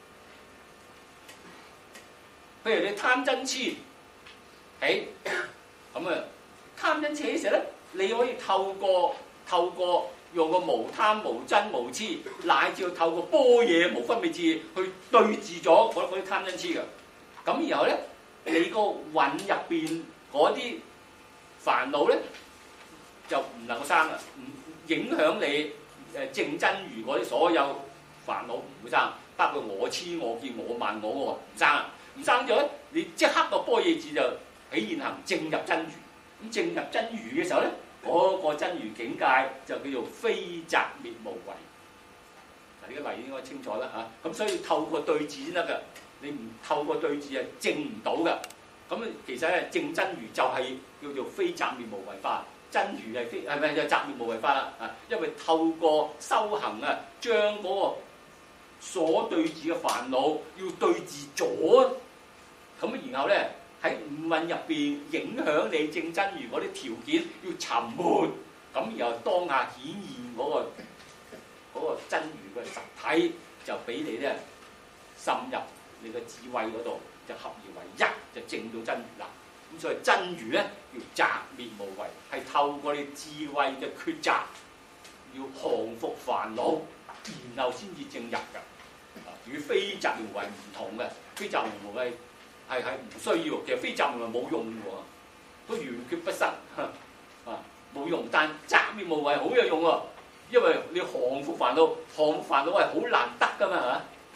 譬如你貪嗔痴起，咁啊貪嗔痴嘅時候咧，你可以透過用個無貪無嗔無痴，乃至透過般若無分別智去對治咗嗰啲貪嗔痴嘅。咁然後咧，你個蘊入邊嗰啲煩惱咧，就唔能夠生啦，唔影響你正真如嗰啲所有煩惱唔會生，包括我痴我見我慢我唔生。唔生咗咧，你即刻個般若智就起現行，證入真如。咁證入真如嘅時候咧，嗰個真如境界就叫做非擇滅無為。嗱，呢個例應該清楚啦嚇。咁所以透過對治先得㗎，你唔透過對治係證唔到㗎。咁其實咧，證真如就係叫做非擇滅無為法。真如係咪就擇滅無為法啦？因為透過修行啊，將嗰個所對治嘅煩惱要對治咗，咁然後咧喺五蘊入邊影響你正真如嗰啲條件要沉沒，咁然後當下顯現嗰個真如嘅實體，就俾你咧滲入你嘅智慧嗰度，就合而為一，就證到真如啦。咁所以真如咧叫擇滅無為，係透過你智慧嘅抉擇，要降服煩惱，然後先至證入㗎。與非擇滅無為唔同嘅，非擇滅無為係唔需要，其實非擇滅無為冇用喎，都緣缺不生冇用。但擇滅無為好有用喎，因為你降服煩惱係好難得㗎嘛嚇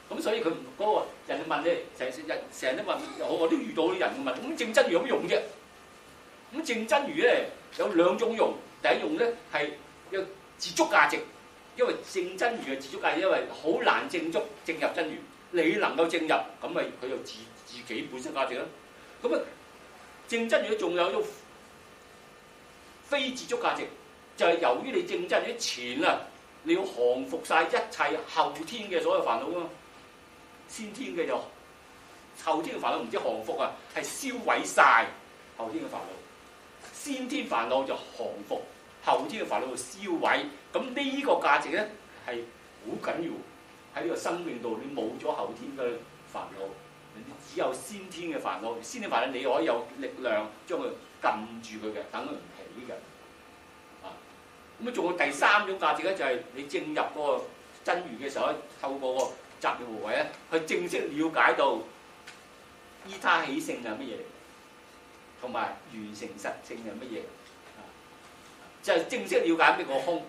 咁所以佢嗰個人問你，成日都問，我都遇到啲人問，咁正真如有乜用啫？咁正真如咧有兩種用，第一用咧係有自足價值，因為正真如嘅自足價值，因為好難正入真如，你能夠正入，咁咪佢有自己本身價值咯。咁啊，正真如仲有一種非自足價值，就係由於你正真如前啊，你要降服晒一切後天嘅所有煩惱啊嘛。先天嘅就後天嘅煩惱唔知降服啊，係燒毀晒後天嘅煩惱。先天煩惱就降服，後天嘅煩惱就燒毀。咁呢個價值咧係好緊要，喺呢個生命度，你冇咗後天嘅煩惱，你只有先天嘅煩惱。先天煩惱你可以有力量將佢撳住佢嘅，等佢唔起嘅。啊，咁啊仲有第三種價值咧，就係你正入嗰個真如嘅時候咧，透過個擇滅無為咧，去正式了解到依他起性係乜嘢，同埋緣成實性係乜嘢，就係正式了解咩個空，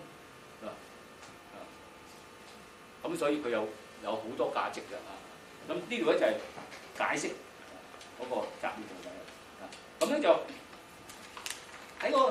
咁所以佢有好多價值嘅。咁呢度咧就係解釋嗰個擇滅無為。咁咧就喺個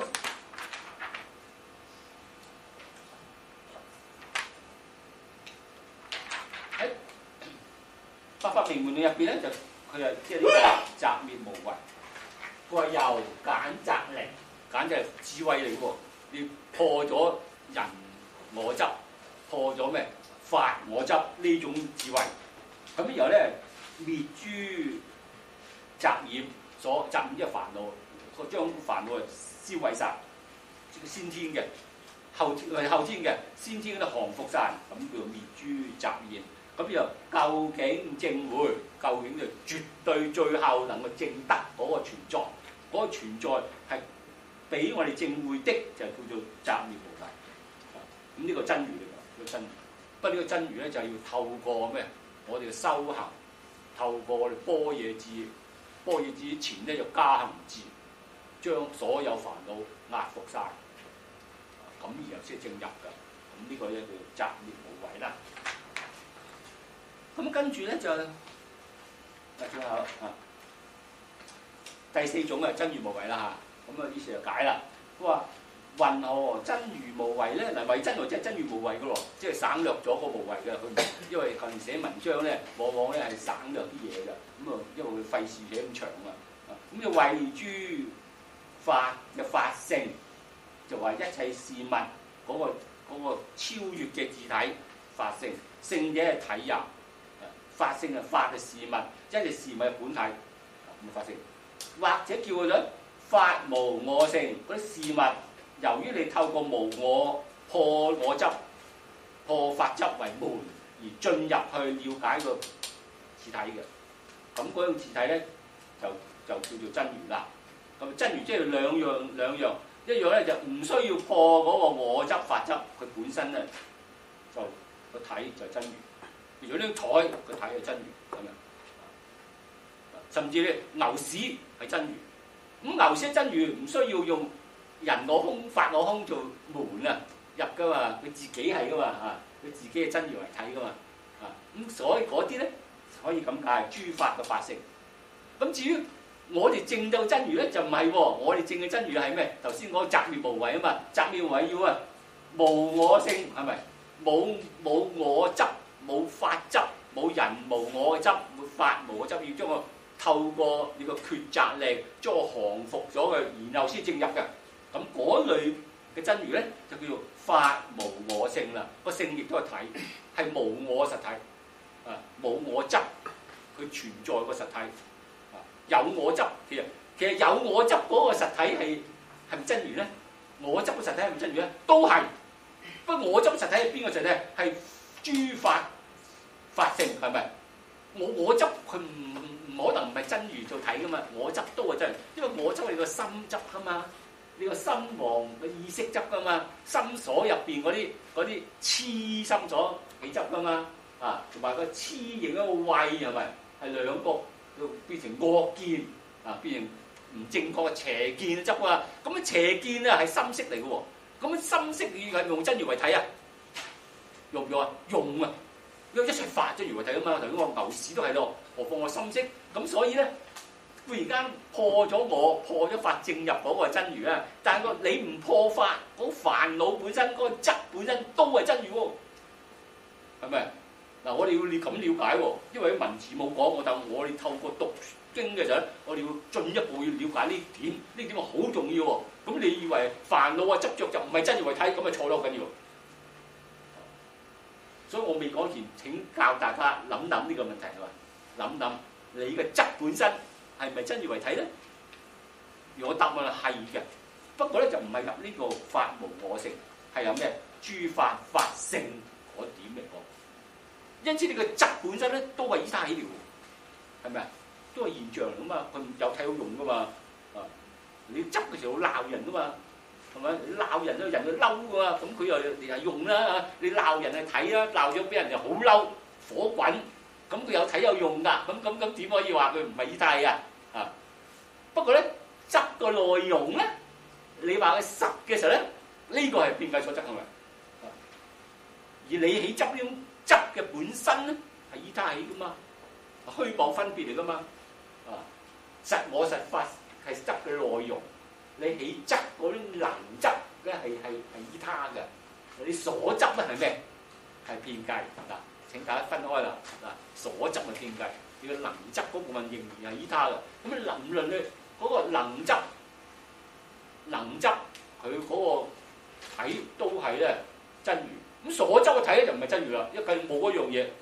《百法明門論》入邊咧，就佢係即係呢個擇滅無為。佢話由簡擇離，簡就係智慧嚟喎，你破咗人我執，破咗咩法我執呢種智慧。咁然後咧滅諸雜染，所雜染即係煩惱，佢將煩惱燒毀晒，先天嘅後天嘅先天嗰啲降服晒，咁叫做滅諸雜染。咁又究竟正會，究竟就絕對最後能夠證得嗰個存在，嗰個存在係俾我哋證會的，就叫做擇滅無為。咁呢個真如嚟㗎，呢個真如。不過呢個真如咧就係要透過咩？我哋嘅修行，透過我哋般若智，般若智前咧就加行智，將所有煩惱壓服晒，咁然後先正入㗎。咁呢個咧叫擇滅無為啦。咁跟住咧就最後第四種啊，真如無為啦嚇。咁啊於是就解啦。佢話云何真如無為咧？嗱，為真為即係真如無為嘅喎，即係省略咗個無為嘅。佢因為近年寫文章咧，往往咧係省略啲嘢嘅。咁啊，因為佢費事寫咁長啊。咁就為諸法嘅法性，就話一切事物嗰個超越嘅自體法性，性者係體有。法性係法嘅事物，即係事物嘅本體，咁法性，或者叫佢做法無我性嗰啲事物，由於你透過無我破我執、破法執為門而進入去了解個自體嘅，咁嗰種自體咧就叫做真如啦。咁真如即係兩樣，一樣咧就唔需要破嗰個我執法執，佢本身咧就個體就真如。如果呢張台佢睇係真如咁樣，甚至咧牛屎係真如。咁牛屎真如唔需要用人我空、法我空做門啊入噶嘛，佢自己係噶嘛嚇，佢自己係真如嚟睇噶嘛咁所以嗰啲咧可以咁解諸法嘅法性。咁至於我哋證到真如咧就唔係喎，我哋證嘅真如係咩？頭先講擇滅無為啊嘛，擇滅無為要啊無我性係咪？冇我執。冇法執，冇人無我嘅執，冇法無我執，要將我透過你個抉擇力將我降服咗佢，然後先正入嘅。咁嗰類嘅真如咧，就叫做法無我性啦。個性亦都係體，係無我實體，冇我執，佢存在個實體。有我執，其實有我執嗰個實體係咪真如咧？我執嘅實體係咪真如咧？都係。不過我執實體係邊個實體？係諸法性係咪？我執佢唔可能唔係真如做體噶嘛？我執都係真，因為我執係個心執噶嘛，你個心王嘅意識執噶嘛，心所入邊嗰啲痴心所起執噶嘛，同埋個痴形嗰個慧係咪？係兩個變成惡見變成唔正確嘅邪見執啊！咁啊邪見咧係心識嚟嘅喎，咁心識係用真如為體啊？用唔用啊？用啊！ 因為一齊法真如為體啊嘛。頭先我牛屎都係咯，何況我心識咁，所以咧忽然間破咗法正入嗰個真如啊！但係你唔破法，嗰煩惱本身嗰個質本身都係真如喎，係咪？嗱，我哋要咁了解喎，因為文字冇講，但我哋透過讀經嘅時候，我哋要進一步要了解呢點，呢點好重要喎。咁你以為煩惱啊執着就唔係真如為體，咁咪錯得好緊要。所以我未講前請教大家諗諗呢個問題係嘛？諗諗你嘅質本身係咪真如為體咧？如果答案係嘅，不過咧就唔係入呢個法無我性，係有咩諸法法性嗰點嚟講。因此你嘅質本身咧都係依他起了，係咪啊？都係現象嚟噶嘛，佢有體有用噶嘛。啊，你執嘅時候鬧人噶嘛，係咪？你鬧人咧，人就嬲噶嘛，咁佢又係用啦。你鬧人係睇啦，鬧咗俾人就好嬲，火滾，咁佢有體有用㗎。咁點可以話佢唔係依他啊？啊，不過咧執個內容咧，你話佢實嘅時候咧，呢個係變計所執係咪？而你起執呢種執嘅本身咧，係依他起噶嘛，虛妄分別嚟噶嘛。啊，實我實法係執嘅內容，你起執嗰啲能執咧係依他嘅，你所執咧係咩？係遍計嗱，請大家分開啦嗱，所執係遍計，你個能執嗰部分仍然係依他嘅。咁啊能論咧嗰個能執佢嗰個體都係咧真如，咁所執嘅體咧就唔係真如啦，因為冇嗰樣嘢，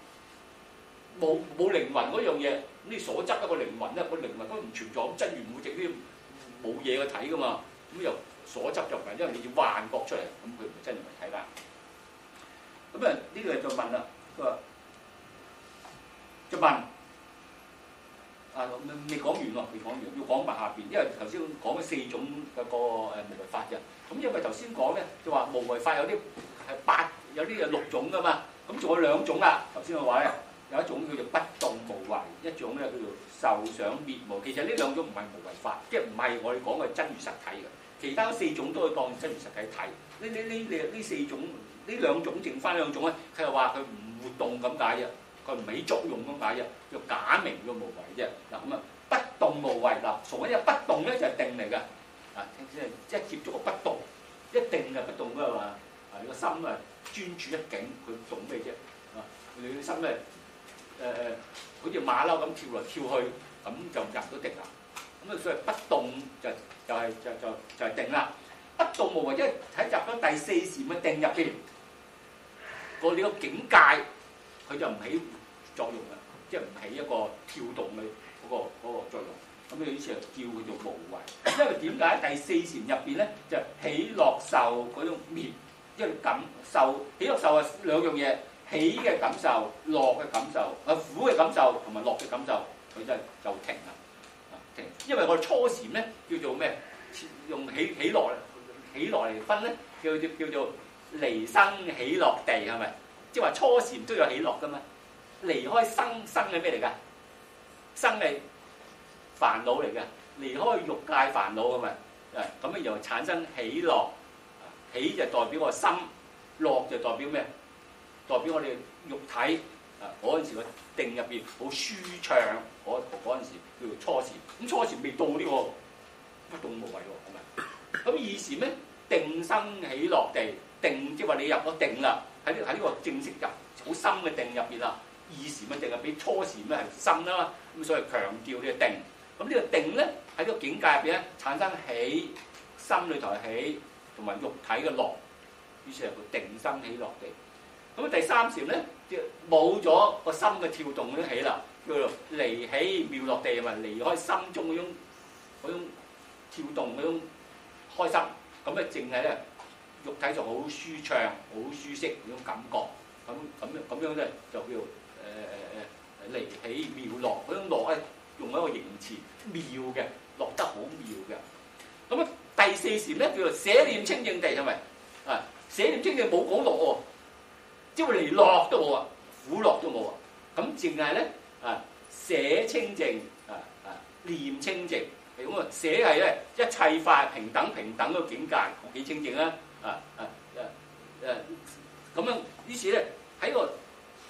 冇靈魂嗰樣嘢。呢所執一個靈魂咧，個靈魂都唔存在，咁真如唔會直啲冇嘢嘅體噶嘛。咁又所執就唔係，因為你要幻覺出嚟，咁佢唔係真如為體啦。咁啊呢個就問啦，佢話就問啊未講完喎，未講完，要講埋下邊，因為頭先講咗4種嘅個無為法嘅。咁因為頭先講咧就話無為法有啲係有啲係6種噶嘛，咁仲有2種啦。頭先我話咧。有一種叫做不動無為，一種咧叫做受想滅無。其實呢兩種唔係無為法，即係唔係我哋講嘅真如實體嘅。其他4種都可以當真如實體睇。呢4種，呢2種剩翻2種咧，佢係話佢唔活動咁解啫，佢唔起作用咁解啫，叫假名嘅無為啫。嗱咁啊，不動無為嗱，所謂不動咧就係定嚟嘅。啊，即係接觸個不動，一定係不動㗎嘛。啊，你個心啊專注一境，佢動咩啫？啊，你個心咧。好似馬騮咁跳來跳去，咁就入到定啦。咁啊，所謂不動就係定啦。不動無為，即係喺入咗第4禪嘅定入邊，呢個境界佢就唔起作用啦，即係唔起一個跳動嘅嗰個作用。咁呢個意思係叫佢做無為，因為點解第4禪入邊咧就喜樂受嗰種滅，因為感受喜樂受係2樣嘢。喜嘅感受、樂嘅感受、苦嘅感受同埋樂嘅感受，佢就停啦，停。因為我哋初禪咧叫做咩？用喜樂嚟分咧，叫做離生喜樂地係咪？即係話初禪都有喜樂噶嘛？離開生係咩嚟㗎？生係煩惱嚟㗎，離開欲界煩惱係咪？咁啊又產生喜樂，喜就代表個心，樂就代表咩？代表我哋肉體啊！嗰陣時個定入邊好舒暢，嗰陣時叫做初禪。咁初禪未到呢個不動無為喎，係咪？咁二禪咧，定生喜樂地，定即係話你入咗定啦，喺呢個正式入好深嘅定入邊啦。二禪嘅定係比初禪咧係深啦，咁所以強調呢個定。咁呢個定咧喺呢個境界入邊咧產生喜，心裏頭係喜，同埋肉體嘅樂，於是係個定生喜樂地。咁第3禪咧，即係冇咗個心嘅跳動嗰種喜啦，叫做離喜妙樂地，係咪離開心中嗰種跳動嗰種開心？咁咧淨係咧肉體就好舒暢、好舒適嗰種感覺。咁樣咧就叫做離喜妙樂嗰種樂咧，用一個形容詞妙嘅，樂得好妙嘅。咁啊第4禪咧叫做捨念清淨地，係咪啊？捨念清淨冇講樂喎。即係連樂都冇啊，苦樂都冇啊，咁淨係咧捨清淨念清淨，咁啊捨係咧一切法平等嘅境界，幾清淨啦咁樣，於是咧喺個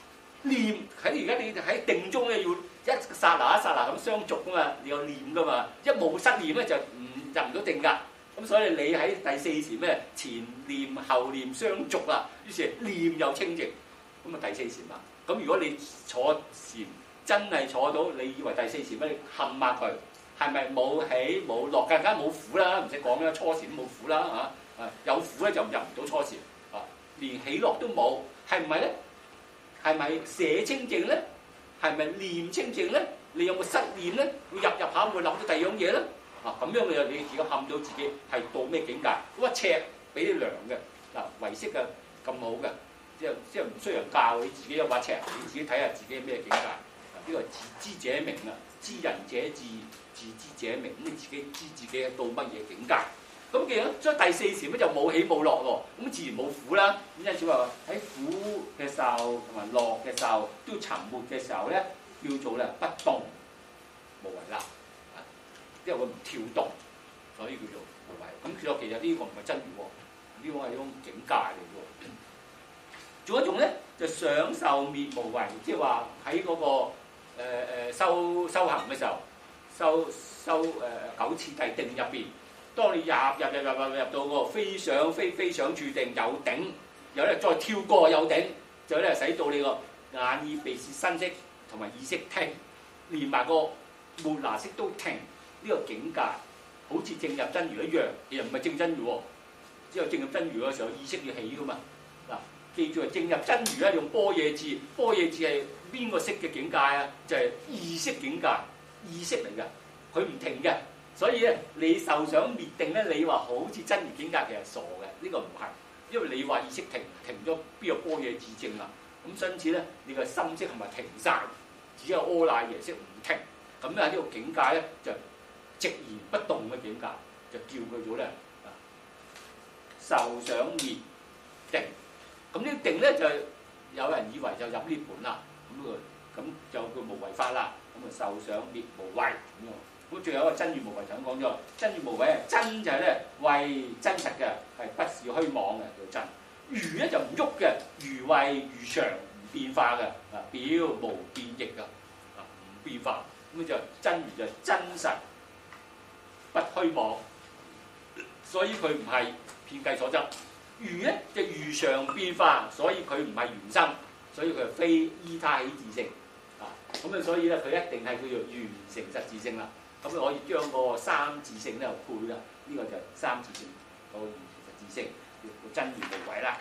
念喺而家你喺定中咧，要一剎那一剎那咁相續噶嘛，你有念噶嘛，一冇失念咧就入唔到定㗎。咁所以你喺第四禪咩前念後念相續啦，於是念又清淨，咁啊第四禪啦。咁如果你坐禪真係坐到，你以為第四禪咩？你冚下佢，係咪冇起冇落？更加冇苦啦，唔使講啦，初禪都冇苦啦嚇。有苦咧就入唔到初禪，連起落都冇，係唔係咧？係咪寫清淨咧？係咪念清淨咧？你有冇失念咧？會入下會諗到第二樣嘢咧？咁樣你自己冚到自己係到咩境界？嗰一尺俾你量嘅唯識嘅咁好嘅，即係唔需要人教，你自己有把尺，你自己睇下自己係咩境界。呢個自知者明啊，知人者智，自知者明。咁你自己知自己到乜嘢境界？咁既然所以第四禪咧就冇起冇落喎，咁自然冇苦啦。咁因此話喺苦嘅時候同埋樂嘅時候都沉沒嘅時候咧，叫做咧不動無為啦。因為佢唔跳動，所以叫做無為。咁其實呢個唔係真如喎，呢個係一種境界嚟喎。仲有一種咧就想受滅無為，即係話喺嗰個修行嘅時候，修九次第定入邊，當你入到個非想處定有頂，有咧再跳過有頂，就咧使到你個眼耳鼻舌身識同埋意識停，連埋個末那識都停。呢個境界好似正入真如一樣，其實唔係正真如喎。只有正入真如嘅時候，意識要起噶嘛。嗱，記住啊，正入真如咧用般若智，般若智係邊個識嘅境界啊？就係意識境界，意識嚟㗎，佢唔停嘅。所以咧，你受想滅定咧，你話好似真如境界其實傻嘅，呢個唔係，因為你話意識停咗，邊有般若智證啊？咁因此咧，你個心識係咪停晒？只有阿賴耶識唔停，咁咧呢個境界咧就寂然不動嘅境界，就叫佢做咧受想滅定。咁呢定咧就有人以為就入呢盤啦，咁就叫無為法啦。咁啊受想滅無為咁樣。咁仲有一個真如無為，頭先講咗，真如無為真就係咧為真實嘅，係不是虛妄嘅叫真。如咧就唔喐嘅，如為如常唔變化嘅，表無變異嘅，唔變化。咁就真如就真實。不虛妄，所以佢唔係遍計所執。如咧就如常變化，所以佢唔係原生，所以佢係非依他起自性。咁啊，所以咧佢一定係叫做完成實自性啦。咁可以將個三自性咧又配啦。呢個就係三自性個完成實自性，叫真如無為啦。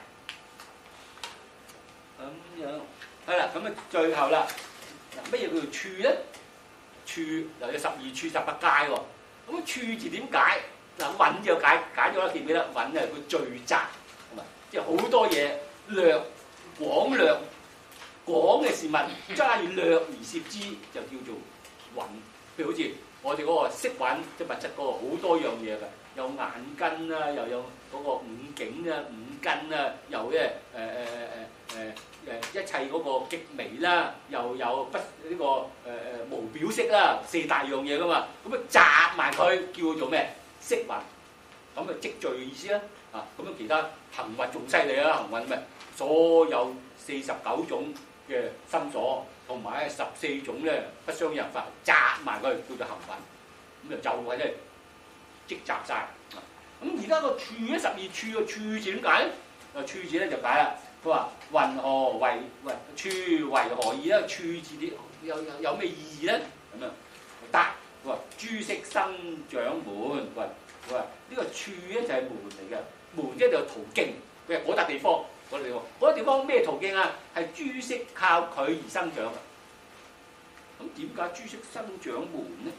咁樣係啦，咁啊最後啦，乜嘢叫做處咧？處又有12處18界喎。咁處字點解？嗱，蘊就解咗啦，記唔記得？蘊係佢聚集，係咪？即係好多嘢廣嘅事物，揸住略而攝之，就叫做蘊。譬如好似我哋嗰個色蘊，即係物質嗰個好多樣嘢㗎，有眼根啦，又有嗰個五境啊、五根啊，又咧一切嗰個極微啦，又有不呢個無表色啦，4大樣嘢噶嘛，咁啊集埋佢叫做咩？色蘊，咁啊積聚嘅意思啦。咁啊其他行蘊仲犀利啦，行蘊咪所有49種嘅心所，同埋14種咧不相應法，集埋佢叫做行蘊，咁就係咧積集晒。咁而家個處咧12處個處字點解咧？處字咧就解啦。佢話：云何為處為何意咧？處字啲有咩意義咧？咁樣答佢話：諸色生長門。佢話呢個處咧就係門嚟嘅，門即係就途徑。佢係嗰笪地方，嗰地方咩途徑啊？係諸色靠佢而生長。咁點解諸色生長門咧？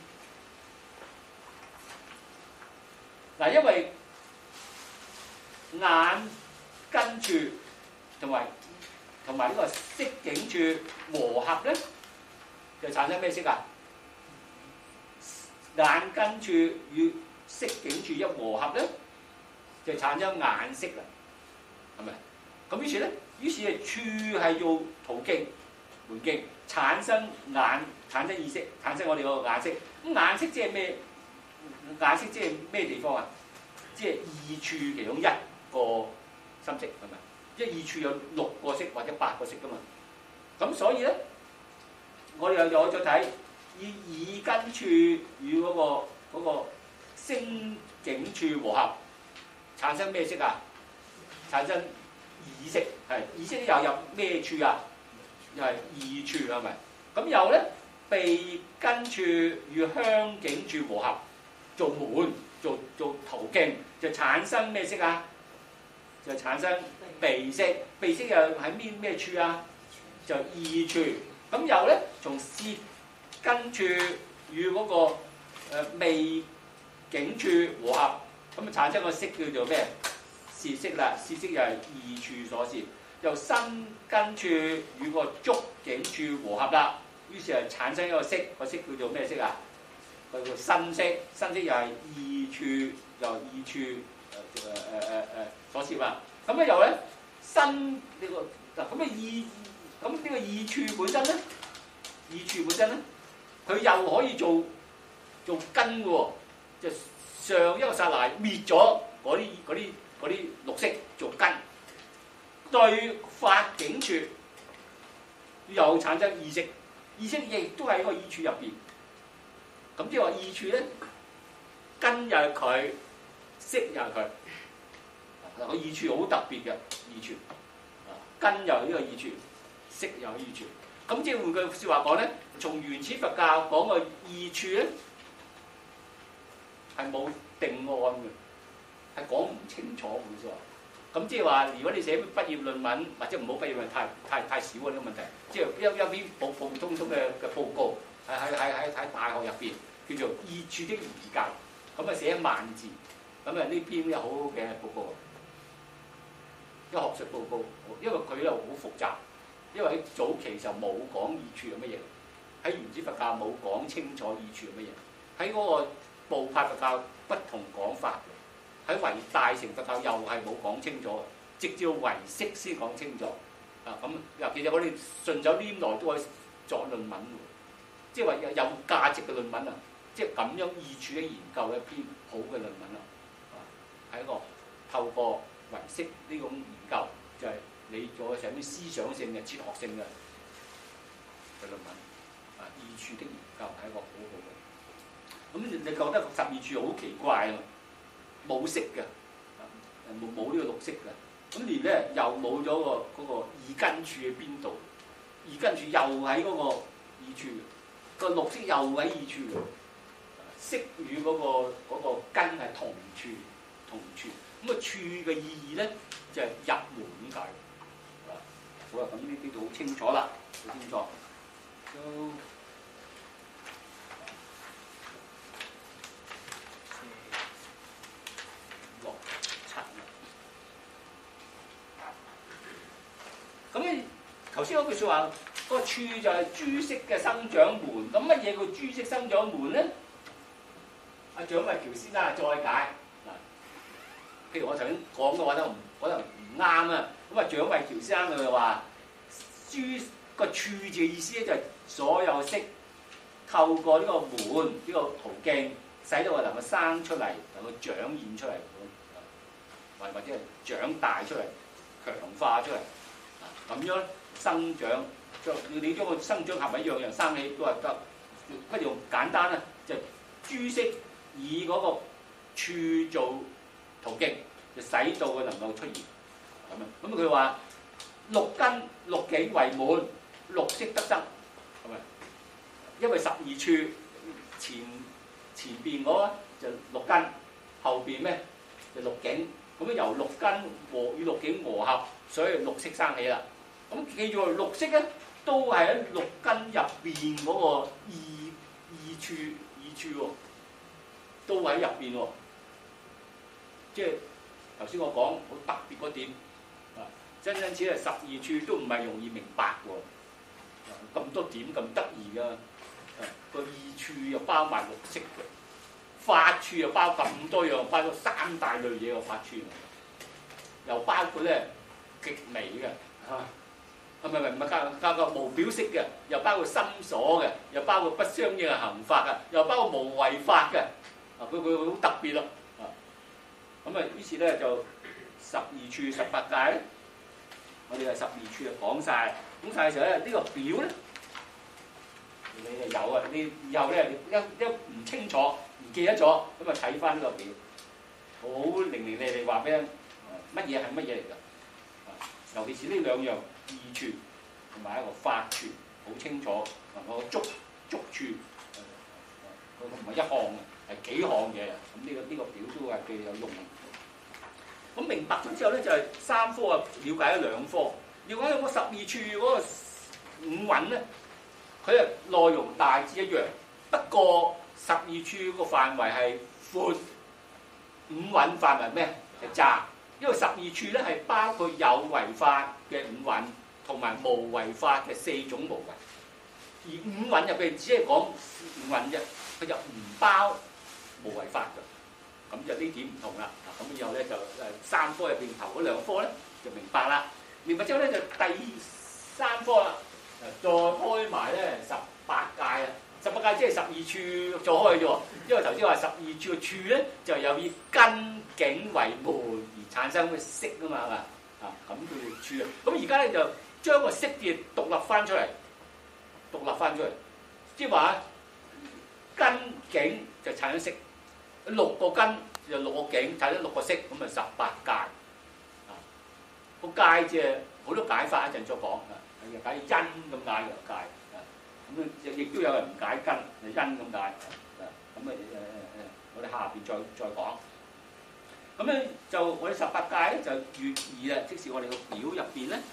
嗱，因為眼根處同埋呢個色境處和合咧，就產生咩色啊？眼根處與色境處一和合咧，就產生眼色啦，係咪？咁於是處係做途徑門徑，產生意識，產生我哋個眼色。咁眼色即係咩？眼色即係咩地方啊？即係意處其中一個心識，係咪？即係意處有6個色或者8個色噶嘛。 咁所以咧，我哋又再睇以耳根處與嗰個聲境處和合，產生咩色啊？產生耳色，係耳色又入咩處啊？又係耳處係咪？咁又咧鼻根處與香境處和合，做門做途徑，就產生咩色啊？就產生鼻色，鼻色又喺咩處啊？就耳處。咁又咧從舌根處與嗰個味境處和合，咁啊產生個色叫做咩？舌色啦，舌色又係耳處所攝。由身根處與個觸境處和合啦，於是係產生一個色，個色叫做咩色啊？佢個身色，身色又係耳處，又耳處所攝啦。咁咧又咧身呢個嗱咁嘅耳，咁呢個耳處本身咧，耳處本身咧，佢又可以做根嘅喎，就上一個剎那滅咗嗰啲綠色做根。對法境處又產生意識，意識亦都喺個耳處入邊。咁即係話耳處咧，根又係佢，色又係佢。個耳處好特別嘅耳處，根又係呢個耳處，色又係耳處。咁即係換句説話講咧，從原始佛教講個耳處咧係冇定案嘅，係講唔清楚嘅啫。咁即係話，如果你寫畢業論文，或者唔好畢業論文太少啊呢個問題，即係一篇普通嘅報告，喺大學入邊叫做耳處的研究，咁啊寫1萬字，咁啊呢篇好好嘅報告，一學術報告，因為佢又好複雜，因為喺早期就冇講耳處係乜嘢，喺原始佛教冇講清楚耳處係乜嘢，喺嗰個部派佛教不同講法。喺唯大乘佛教又係冇講清楚，直至唯識先講清楚。啊咁，其實我哋順手拈來都可以作論文喎，即係話有價值嘅論文啊！即係咁樣耳處嘅研究一篇好嘅論文啊！係一個透過唯識呢種研究，就係、是、你做嘅係啲思想性嘅、哲學性嘅論文。啊，耳處的研究係一個好好嘅。咁你覺得十二處好奇怪啊？冇色嘅，冇呢個綠色嘅，咁連咧又冇咗嗰個耳根處喺邊度？耳根處又喺嗰個耳處，個綠色又喺耳處嘅，色與嗰個根係同處，咁啊處嘅意義咧就係、是、入門咁解。好啦，咁呢啲就好清楚啦，好清楚。咁咧，頭先嗰句説話，個處就係諸色嘅生長門。咁乜嘢叫諸色生長門咧？阿蔣慧喬先生再解嗱，譬如我頭先講嘅話咧，可能唔啱啊。咁啊，蔣慧喬先生佢就話，諸個處字嘅意思咧，就係所有色透過呢個門呢個途徑，使到佢能夠生出嚟，能夠長現出嚟，或者係長大出嚟、強化出嚟。咁樣生長，你將個生長合埋一樣生起都係得。不如簡單啦，就諸色以嗰個處做途徑，就使到佢能夠出現。咁啊，咁佢話六根六境為滿，六色得生，係咪？因為12處前邊嗰就六根，後邊咩就六境。咁樣由六根與六境和合，所以六色生起啦。咁記住六色咧，都係喺六根入邊嗰個耳處喎，都喺入邊喎。即係頭先我講好特別嗰點啊，因此係12處都唔係容易明白喎。咁多點咁得意㗎，個耳處又包埋六色嘅，法處又包咁多樣，包咗3大類嘢嘅法處，又包括咧極微嘅嚇。唔係教個無表色嘅，又包括心所嘅，又包括不相應嘅行法嘅，又包括無為法嘅。啊，佢好特別咯。啊，咁啊，於是咧就12處18界咧，我哋係12處就講晒。 晒嘅時候咧，呢個表咧，你係有啊，你以後咧一唔清楚唔記得咗，咁啊睇翻呢個表，好零零利話俾人乜嘢係乜嘢嚟㗎？尤其是呢兩樣二處同埋一個法處，好清楚。個足處嗰個唔係一項嘅，係幾項嘢。咁呢個表都係幾有用。咁明白咗之後咧，就係三科啊，了解咗兩科。了解咗個十二處嗰個五蘊咧，佢嘅內容大致一樣，不過十二處個範圍係闊，五蘊範圍咩？就窄。因為十二處咧係包括有為法嘅五蘊，同埋無為法嘅四種無為。而五蘊入邊只係講五蘊啫，佢就唔包無為法嘅。咁就呢點唔同啦。咁以後咧就三科入邊頭嗰兩科咧就明白啦。明白之後咧就第三科啦，再開埋咧18界啊！18界即係十二處做開嘅啫。因為頭先話十二處嘅處咧就有以根境為門而產生嘅色啊嘛，係嘛？咁叫做處啊。咁而家咧就將個色嘅獨立翻出嚟，即係話根境就產生色，6個根就6個境，產生6個色，咁啊18界。個界即係好多解法，一陣再講啊。解因咁解嘅界，咁亦都有人唔解根，係因咁解。咁我哋下邊再講。咁咧就我哋18界咧就乙二啦，即是我哋個表入邊咧，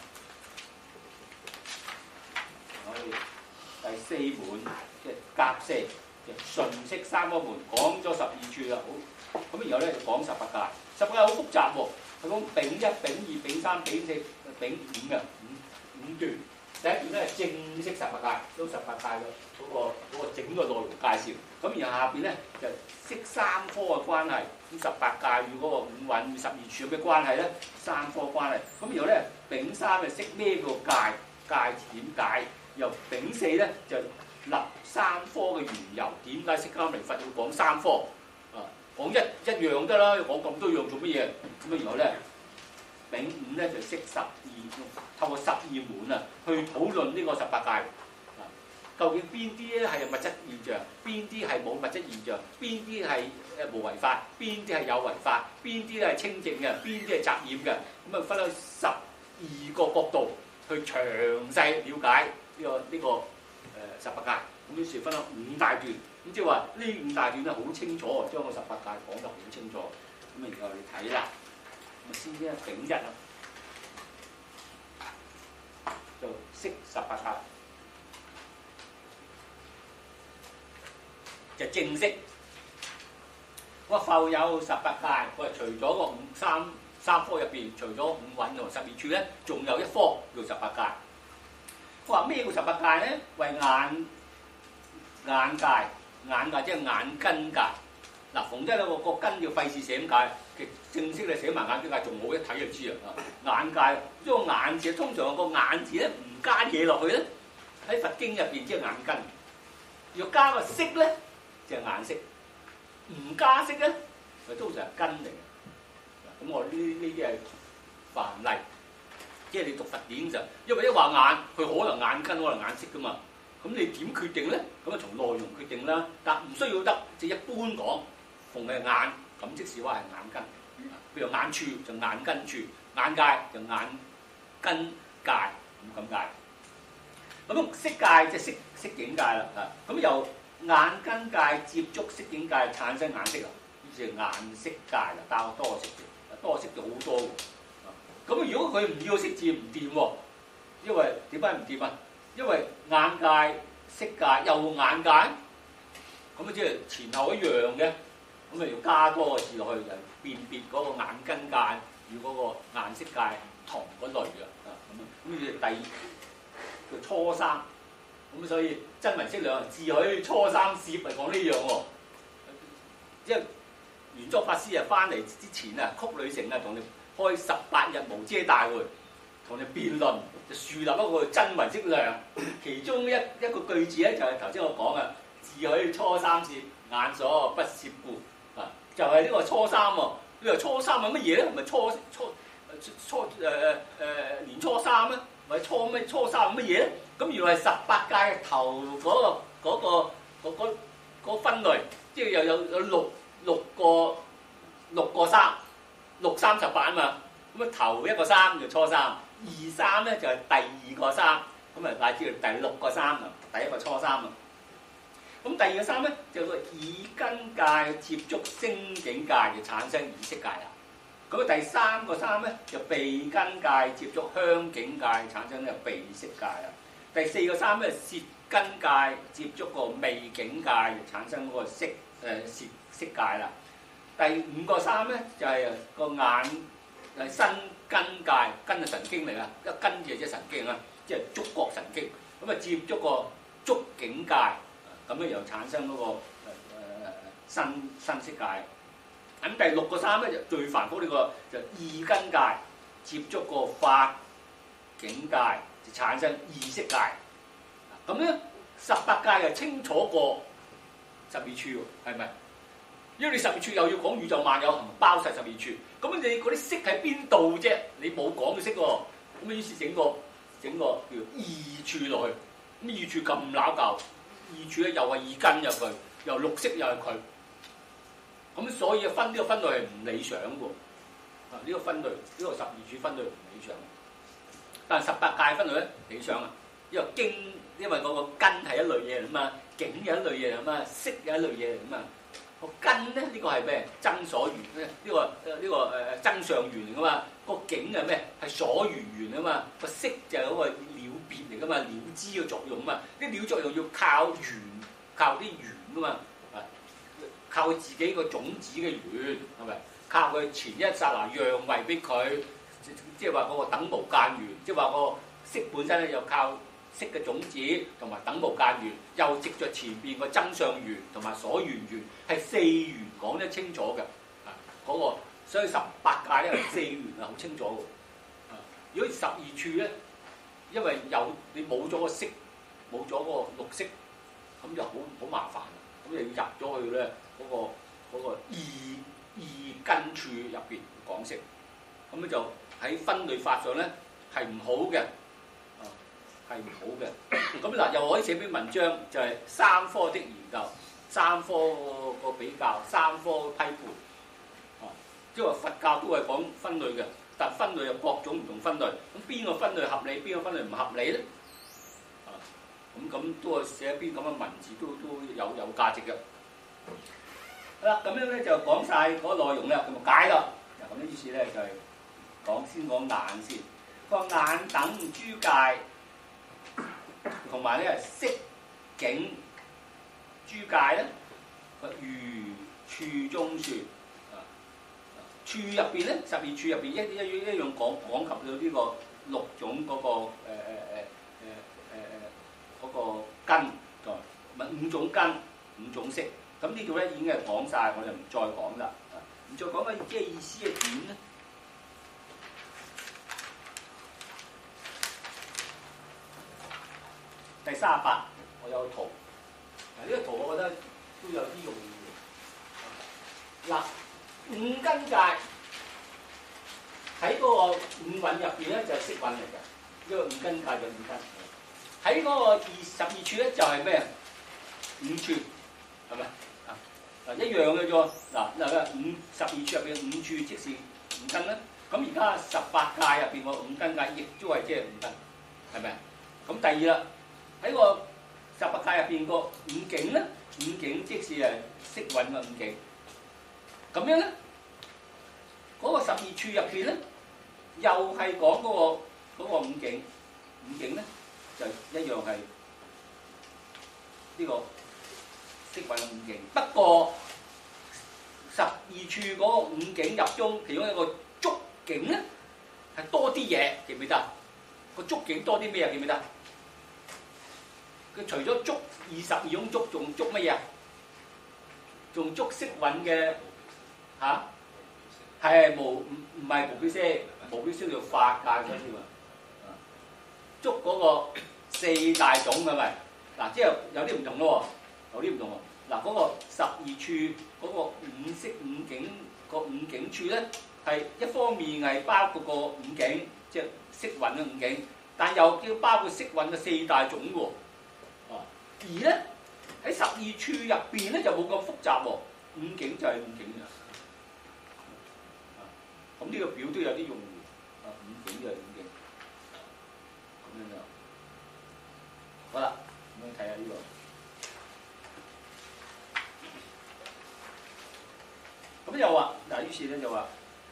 我哋第四門嘅甲四嘅純色三科門講咗12處啦，好。咁然後咧就講18界，18界好複雜喎。佢講丙一、丙二、丙三、丙四、丙五嘅五段。第一段咧係正式18界，都18界嘅嗰個整個內容介紹。咁然後下邊咧就識三科嘅關係。咁18界與嗰個五蘊與12處有咩關係咧？三科關係。咁然後咧丙三就識咩叫界？界字點解？由丙四咧就立三科嘅緣由。點解釋迦牟尼佛要講三科？講一樣得啦，講咁多樣做乜嘢？咁然後咧，丙五咧就識12，透過12門啊，去討論呢個18界。究竟邊啲咧係物質現象，邊啲係冇物質現象，邊啲係無為法，邊啲係有為法，邊啲係清淨嘅，邊啲係雜染嘅。咁啊分咗12個角度去詳細了解呢個18界。咁於是分咗5大段。咁即係話呢5大段咧好清楚，將個18界講得好清楚。咁然後我哋睇啦，咁先咧丙一啊，就識18界，就正式。我復有18界，我話除咗個三科入邊，除咗五蘊同12處咧，仲有一科叫18界。我話咩叫18界咧？為眼界。眼界即係眼根界。嗱，逢低咧個根要費事寫咁解，其實正式你寫埋眼根界仲好，一睇就知啊。眼界，呢個眼字通常個眼字咧唔加嘢落去咧，喺佛經入邊即係眼根。要加個色咧，就係眼色；唔加色咧，就通常係根嚟嘅。咁我呢啲係範例，即係你讀佛典就，因為一話眼，佢可能眼根，可能眼色噶嘛。咁你點決定咧？咁啊從內容決定啦，但唔需要得，即係一般講，逢係眼，咁即使話係眼根。譬如眼處就眼根處，眼界就眼根界，咁解。咁色界即係色境界啦，咁由眼根界接觸色境界產生眼色啦，於是眼色界啦，較多色嘅，多色就好多喎。咁如果佢唔要色字唔掂喎，因為點解唔掂啊？因為眼界、色界又眼界，咁啊即係前後一樣嘅，咁啊要加多個字落去，就辨別嗰個眼根界與嗰個眼色界同嗰類嘅，咁第二叫初三，咁所以真文釋量自許初三攝嚟講呢樣喎，因為玄奘法師啊翻嚟之前啊，曲女城啊同你開18日無遮大會，同你辯論。就樹立一個真文釋量，其中一個句子咧就係頭先我講嘅，自許初三攝，眼所不攝故，就係呢個初三喎。你話初三係乜嘢咧？係咪年初三咧？唔或者初三乜嘢咧？咁原來係18屆頭嗰分類，即係有六個三，6、3、18啊嘛。咁啊頭一個三就初三，2、3咧就係第二個三，咁啊乃至第6個三啊，第一個初三啊。咁第二個三咧就個耳根界接觸聲境界就產生意識界啦。咁第三個三咧就鼻根界接觸香境界產生呢個鼻識界啦。第四個三咧舌根界接觸個味境界產生嗰個舌識界啦。第五個三咧就係個眼身根界，根係神經嚟噶，一根字即係神經啊，即係觸覺神經。咁啊接觸個觸境界，咁咧又產生嗰個身識界。咁第六個三咧就最繁複呢個就意根界接觸個法境界，就產生意識界。咁咧18界就清楚過12處喎，係咪？因為你12處又要講宇宙萬有，包晒12處。咁你嗰啲識喺邊度啫？你冇講嘅識喎，咁於是整個叫意處落去。咁意處咁撈舊，意處咧又係意根入去，又綠色又係佢。咁所以呢個分類係唔理想喎，呢個分類呢個12處分類唔理想，但係18界分類咧理想啊，因為嗰個根係一類嘢嚟啊嘛，境有一類嘢嚟啊嘛，識有一類嘢嚟啊嘛，個根咧呢個係咩？真所緣咧，呢個真相緣嚟噶嘛，個境係咩？係所緣啊嘛，個識就係嗰個了別嚟噶嘛，了知嘅作用啊嘛，啲了作用要靠緣，靠啲緣噶嘛。靠佢自己個種子嘅緣係咪？靠佢前一剎那讓位俾佢，即係話嗰個等無間緣，即係話個識本身咧又靠識嘅種子同埋等無間緣，又藉著前邊個真相緣同埋所緣緣，係4緣講得清楚嘅。嗰個所以18界咧係4緣啊，好清楚嘅。如果12處咧，因為你冇咗個識，冇咗嗰個綠色，咁就好麻煩。咁你要入咗去咧。嗰個意根處入邊講識，咁咧就喺分類法上咧係唔好嘅，係唔好嘅。咁嗱又可以寫篇文章，就係3科的研究，3科個比較，3科批判。即係話佛教都係講分類嘅，但分類有各種唔同分類。咁邊個分類合理，邊個分類唔合理咧？咁都係寫一篇咁嘅文字都有價值嘅。好啦，咁樣咧就講晒嗰個內容啦，咁就解啦。嗱，咁於是咧就係先講眼先。個眼等諸界，同埋咧色境諸界咧，個如處中說。處入邊咧，12處入邊一樣講及到呢個6種嗰個根，唔係5種根、5種色。咁呢度咧已經係講晒，我就唔再講啦。唔再講嘅即係意思係點咧？第38，我有個圖。嗱，呢個圖我覺得都有啲用意。嗱，5根界喺嗰個5蘊入邊咧就係色蘊嚟嘅，呢個5根界就5根。喺嗰個12處咧就係咩？5處係咪？一樣嘅啫。嗱12處入邊5處即是5根啦。咁而家18界入邊個5根界亦都係即係5根，係咪？咁第二啦，喺個18界入邊個5境咧，5境即是係色蘊嘅5境。咁樣咧，嗰個12處入邊咧，又係講嗰個5境，5境咧就一樣係呢個色蘊嘅5境。不過12處嗰個5境入中，其中一個觸境咧係多啲嘢，記唔記得？個觸境多啲咩啊？記唔記得？佢除咗觸22種觸，仲觸乜嘢啊？仲觸色蘊嘅嚇，係唔係無表色？無表色叫法界嗰啲嘛。觸嗰個4大種係咪？嗱，即係有啲唔同咯喎，有啲唔同喎。嗱，嗰個12處嗰個5色5境個5境處咧，係一方面係包括個5境，即係色蘊嘅5境， 但又叫包括色蘊嘅4大種喎。而咧喺12處入邊咧就冇咁複雜喎，五境就係五境嘅。咁呢個表都有啲用嘅，五境就係五境。咁樣就好啦，咁樣睇下呢個。咁又話嗱，於是咧就話，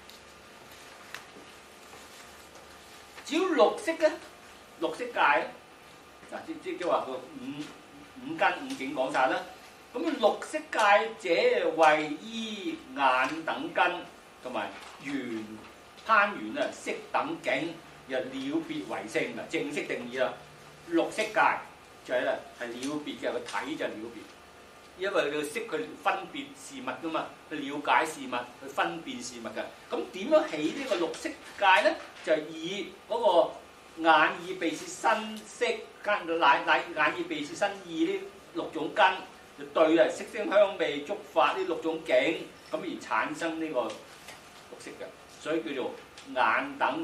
只要六識咧，六識界咧，嗱即係話個五根五境講晒啦。咁六識界者謂依眼等根同埋緣攀緣啊，色等境又了別為性嗱，正式定義啦。六識界就係咧係了別嘅，個體就係了別。因為你要識佢分別事物噶嘛，去了解事物，去分辨事物嘅。咁點樣起呢個六識界咧？就係以嗰個眼耳鼻舌身色根乃眼耳鼻舌身意呢6種根，就對啊色聲香味觸法呢6種境，咁而產生呢個六識嘅。所以叫做眼等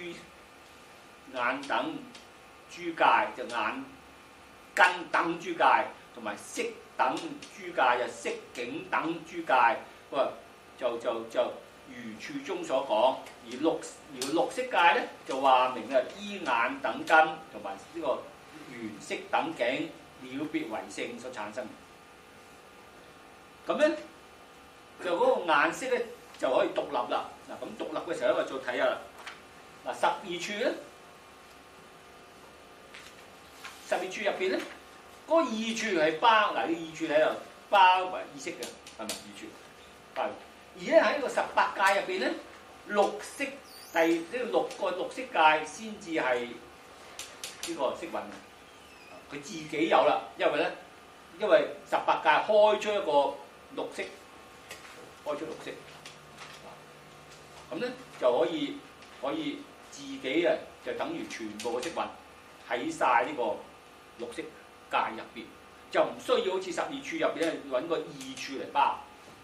諸界，就眼根等諸界，同埋色等諸界，就色境等諸界。就如處中所講，而六識界咧就話明啊，依眼等根同埋呢個緣色等境了別為性所產生。咁咧就嗰個眼識咧就可以獨立啦。嗱，咁獨立嘅時候咧，我再睇下啦。嗱，12處咧，12處入邊咧，嗰個意處係包嗱，啲意處喺度包埋意識嘅，係咪意處包？而咧喺個18界入邊咧，六識6個六識界先至係呢個色蘊，佢自己有啦。因為18界開出一個六識，咁咧就可以自己啊，就等於全部嘅色蘊喺晒呢個六識界入邊，就唔需要好似12處入邊咧揾個意處嚟包。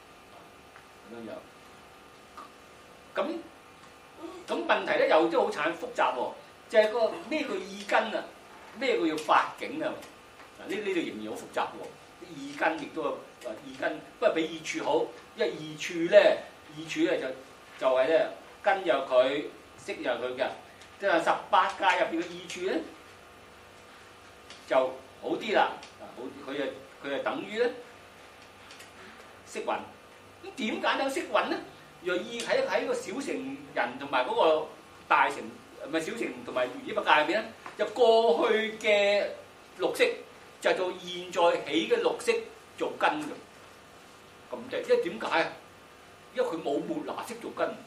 咁問題咧又都好慘複雜喎，就係個咩叫意根啊，咩叫法境啊？嗱，呢度仍然好複雜喎。啲意根亦都話意根，不過比意處好，因為意處咧就係咧根有佢，識有佢嘅。即係18界入邊嘅意處咧就好啲啦。佢就等於咧色蘊。咁點解有色蘊咧？若意喺個小乘人同埋嗰個大乘，唔係小乘同埋緣起法界入邊咧，就過去嘅六識就到現在起嘅六識做根嘅，咁即係因為點解啊？因為佢冇末那識做根，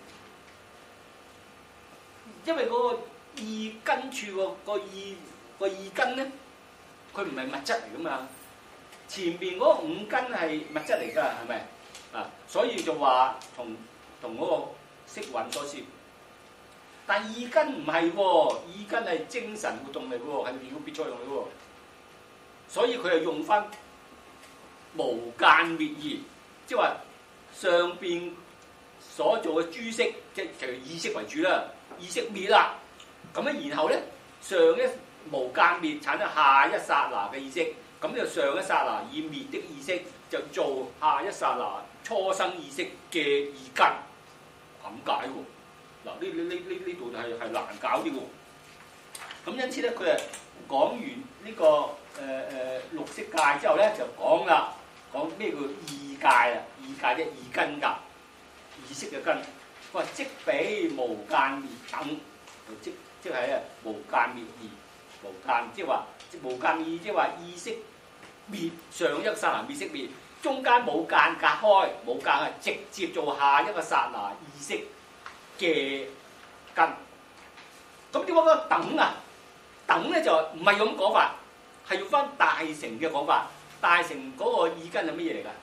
因為嗰個意根處個意根咧，佢唔係物質嚟噶嘛，前邊嗰5根係物質嚟㗎，係咪？啊，所以就話同嗰個色蘊所攝，但意根唔係喎，意根係精神活動嚟喎，係了別作用嚟喎，所以佢係用翻無間滅義，即係話上邊所做嘅諸識，即係其實意識為主啦，意識滅啦，咁咧然後咧上一無間滅產生下一剎那嘅意識，咁就上一剎那以滅的意識就做下一剎那初生意識嘅意根，咁解喎。嗱，呢度係難搞啲喎。咁因此咧，佢誒講完呢個六識界之後咧，就講啦，講咩叫意界啊？意界即係意根㗎，意識嘅根。佢話即比無間滅等，即係咧無間滅義，無間即係話無間滅，即係話意識滅上一剎那滅識滅。中間冇間隔開，冇間係直接做下一個剎那意識嘅根。咁點解嗰個等啊？等咧就唔係咁講法，係用翻大乘嘅講法。大乘嗰個意根係乜嘢嚟㗎？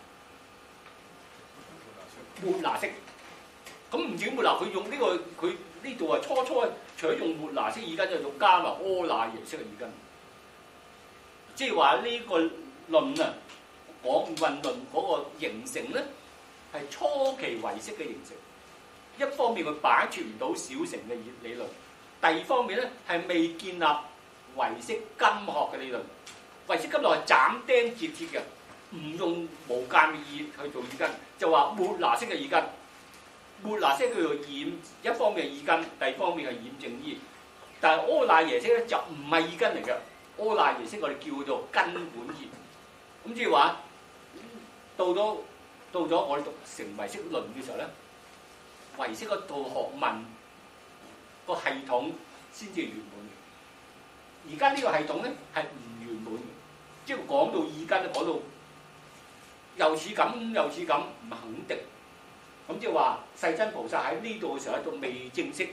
末那識。咁唔止末那，佢用呢個佢呢度啊初除咗用末那識意根，就用加埋阿那耶識嘅意根。即係話呢個論啊。講運論嗰個形成咧，係初期唯識嘅形成。一方面佢擺脱唔到小乘嘅理論， 第二方面咧係未建立唯識根學嘅理論。唯識根學係斬釘截鐵嘅，唔用無間滅意去做耳根，就話末那識嘅耳根。末那識叫做染，一方面係耳根，第二方面係染正依。但係阿賴耶識咧就唔係耳根嚟嘅，阿賴耶識我哋叫做根本依。咁即係話，到咗我哋讀成唯識論嘅時候咧，唯識嗰套學問個系統先至圓滿嘅。而家呢個系統咧係唔圓滿嘅，即係講到耳根，講到又似咁又似咁，唔肯定。咁即係話世親菩薩喺呢度嘅時候，都未正式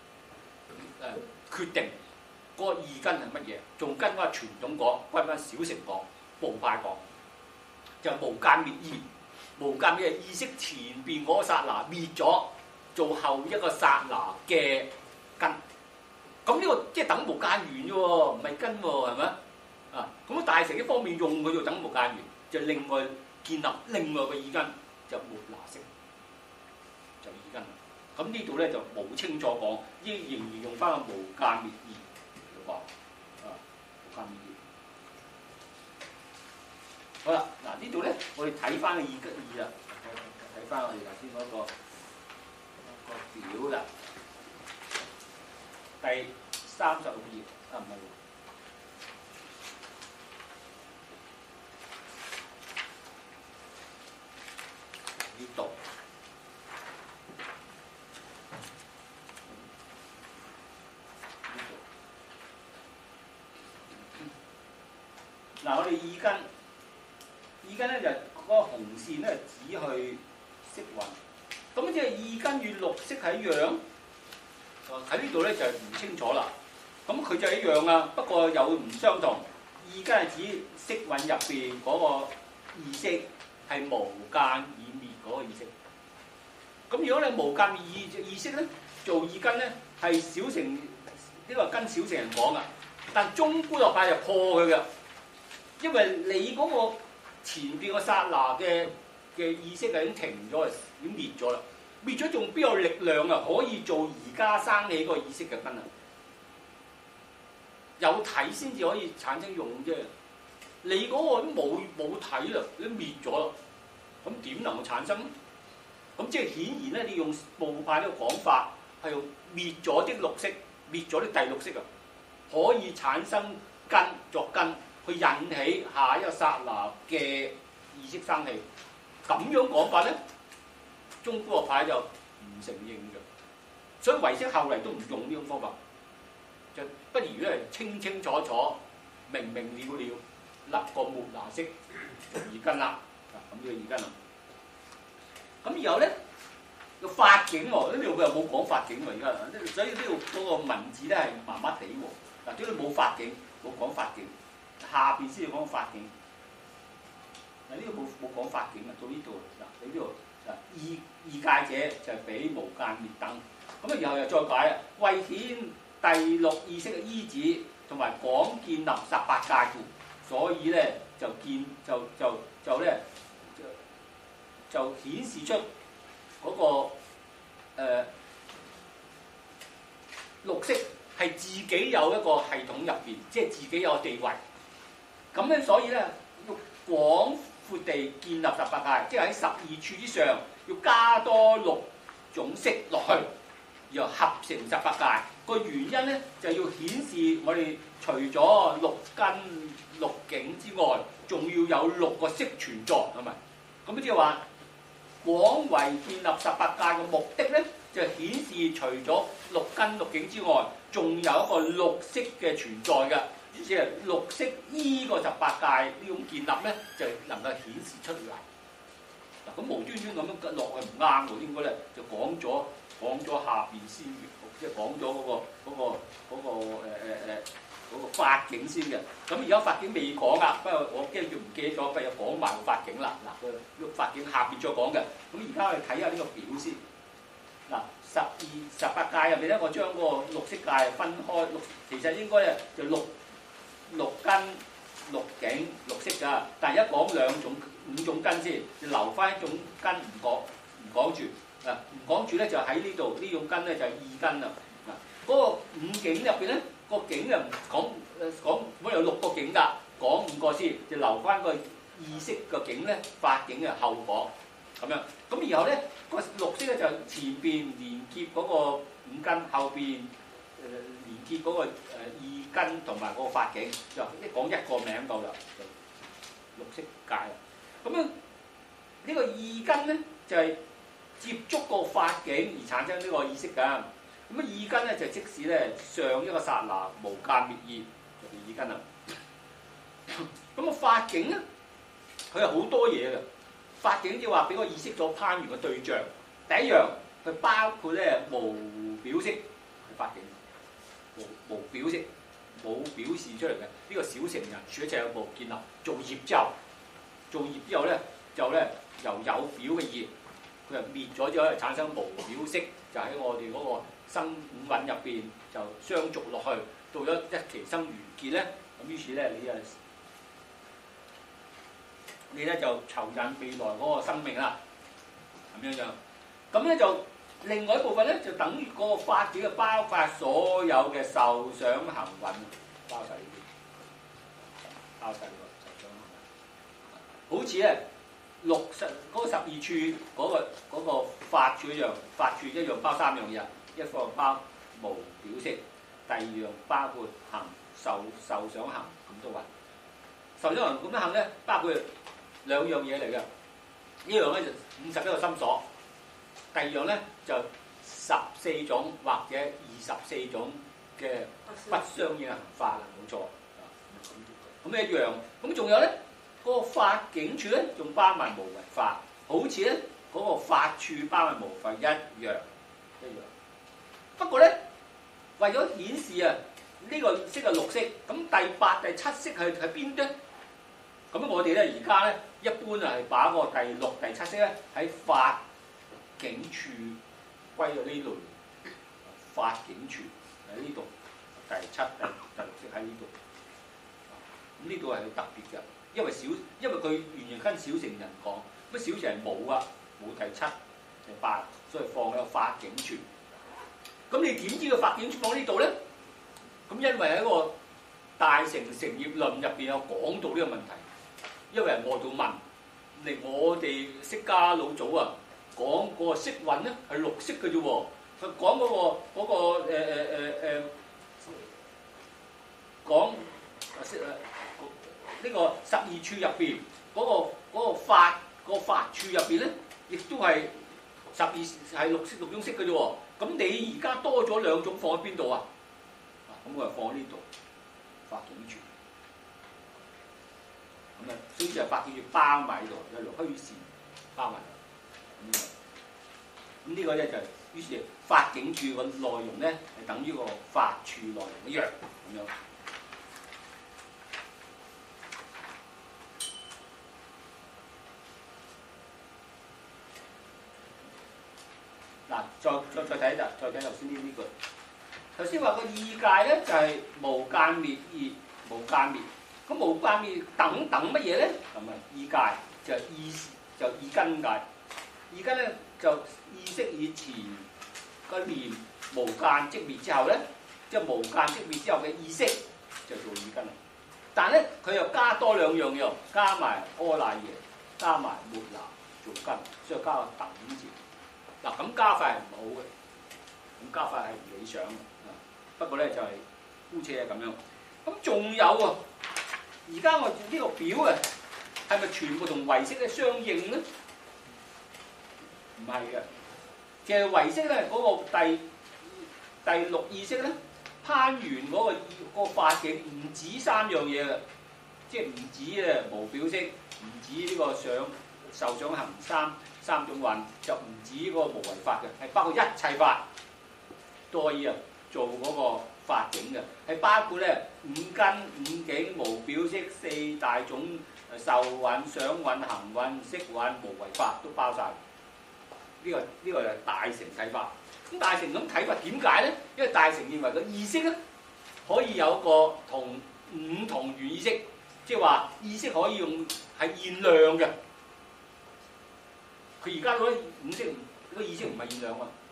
決定嗰個耳根係乜嘢，仲跟翻傳統講，跟翻小乘講，部派講，就無間滅意。無間滅意識前邊嗰個剎那滅咗，做後一個剎那嘅根。咁呢個即係等無間緣啫喎，唔係根喎，係咪啊？咁大乘一方面用佢做等無間緣，就另外建立另外個耳根，就末那識。就耳根啦，咁呢度咧就冇清楚講，仍然用翻個無間滅意嚟講，無間滅意。好啦，嗱呢度咧，我哋睇翻個耳根意啦，睇翻我哋頭先嗰個表啦，第36頁啊，唔係呢度。嗱，我哋耳根咧就嗰個紅線咧指去色蘊，咁即係耳根與綠色係一樣。喺呢度咧就唔清楚啦。咁佢就一樣啊，不過有唔相同。耳根係指色蘊入邊嗰個意識係無間已滅嗰個意識。咁如果你無間意識咧做耳根咧係小乘，呢個跟小乘人講噶，但中觀學派就破佢嘅。因為你嗰個前邊個剎那嘅意識係已經停咗，已經滅咗啦。滅咗仲邊有力量啊？可以做而家生起嗰個意識嘅根啊？有體先至可以產生用啫。你嗰個都冇體啦，你都滅咗啦，咁點能夠產生咧？咁即係顯然咧，你用部派呢個講法係用滅咗啲綠色，滅咗啲第六識啊，可以產生根作根。去引起下一個剎那嘅意識生起，咁樣講法咧，中觀學派就唔承認嘅，所以唯識後嚟都唔用呢種方法，就不如咧清清楚楚、明明了了立個末那識耳根啦，咁呢個耳根啦。咁然後咧個法境喎，呢度佢又冇講法境喎，而家，所以呢度嗰個文字咧係麻麻地喎。嗱，點解冇法境，冇講法境？下邊先要講法境，嗱呢個冇講法境啊，到呢度嗱，你呢度嗱二界者就係比無間滅等，咁啊然後又再解啊，為顯第六意識嘅依止同埋廣建立18界故，所以咧就顯示出嗰個綠色係自己有一個系統入邊，即係自己有個地位。咁咧，所以咧要廣闊地建立18界，即係喺12處之上要加多6種色落去，然後合成18界。個原因咧就係要顯示我哋除咗6根6境之外，仲要有6個色存在，係咪？咁即係話廣為建立18界嘅目的咧，就顯示除咗6根6境之外，仲有一個綠色嘅存在嘅。即係綠色依個18界呢種建立咧，就能夠顯示出嚟。嗱，咁無端端咁樣落去唔啱喎，應該咧就講咗下邊先，即係講咗嗰個法境先嘅。咁而家法境未講啊，不過我驚佢唔記得咗，不如講埋個法境啦。嗱，個法境下邊再講嘅。咁而家我哋睇下呢個表先。嗱，18界入邊咧，我將嗰個綠色界分開，其實應該咧就6根6境綠色㗎，但係而家講5種根先，留翻一種根唔講住，唔講住咧就喺呢度呢種根咧就係意根啦。嗰嗰個五境入邊咧，個境又唔講本來有6個境㗎，講5個先，就留翻個意識個境咧，法境嘅後講咁樣。咁然後咧，個綠色咧就前邊連結嗰個五根，後邊連結嗰個意根同埋嗰個法境，就講一個名夠啦，就綠色界啦。咁樣呢個意根咧就係接觸個法境而產生呢個意識㗎。咁啊意根咧就即使咧上一個剎那無間滅意，就叫意根啦。咁啊法境咧，佢有好多嘢嘅。法境即係話俾個意識所攀緣嘅對象。第一樣，佢包括咧無表色係法境，無表色冇表示出嚟嘅呢個小乘人處一切有部建立做業之後，做業之後咧就咧由有表嘅業，佢就滅咗之後產生無表色，就喺我哋嗰個生五蘊入邊就相續落去，到咗一期生完結咧，咁於是咧你咧就投引未來嗰個生命啦，咁樣樣。咁咧就另外一部分咧就等於嗰個法境嘅包括所有嘅受想行蘊，包晒呢啲，包曬呢個受想行蘊。好似咧嗰個12處嗰個法處一樣，法處一樣包3樣嘢，一個包無表色，第二樣包括行受想行咁多蘊。受想行咁樣行咧，包括2樣嘢嚟嘅，呢樣咧就51個心所，第二樣咧就14種或者24種嘅不相應行法，冇錯。咁一樣，咁仲有咧嗰個法境處咧，仲包埋無為法，好似咧嗰個法處包埋無為法一樣。不過咧，為咗顯示啊呢個色係綠色，咁第8、第7色係邊啲？咁我哋咧而家咧一般啊係把個第6、第7色咧喺法境處歸咗呢類，法境處喺呢度，第7、第6色喺呢度。咁呢度係特別嘅，因為佢完全跟小乘人講，乜小乘人冇啊，冇第7、第8，所以放喺個法境處。咁你點知個法境處放呢度咧？咁因為喺個大乘成業論入邊有講到呢個問題。因為人外道問，嚟我哋釋迦老祖啊，講個色蘊咧係綠色嘅啫喎。佢講講呢個12處入邊嗰個法處入邊咧，亦都係綠色6種色嘅啫喎。咁你而家多咗2種放喺邊度啊？咁我就放喺呢度法境處。咁啊，所以就法境處包埋喺度，有條虛線包埋。咁呢個咧就於是法境處個內容咧係等於個法處內容一樣咁樣。嗱，再睇頭先呢句。頭先話個意界咧就係無間滅意，無間滅。咁無間滅等乜嘢咧？咁啊，意界就意根界。意根咧就意識以前個念無間即滅之後咧，即係無間即滅之後嘅意識就做意根啦。但係咧佢又加多2樣嘢，加埋阿賴耶，加埋末那做根，所以加個等字。嗱，咁加法係唔好嘅，咁加法係唔理想嘅。不過咧就係姑且係咁樣。咁仲有喎，而家我呢個表啊，係咪全部同唯識咧相應咧？唔係嘅，其實唯識咧嗰個第6意識咧，攀緣嗰個法境唔止3樣嘢嘅，即係唔止啊無表色，唔止呢個受想行三種蘊，就唔止嗰個無為法嘅，係包括一切法都可以啊做嗰個法境嘅，係包括咧5根、5境、無表色、4大種受蘊、想蘊、行蘊、識蘊、無為法都包晒。呢個係大乘睇法。咁大乘咁睇法點解咧？因為大乘認為個意識咧可以有個5同緣意識，即係話意識可以用係現量嘅。佢而家嗰啲5識個意識唔係現量啊，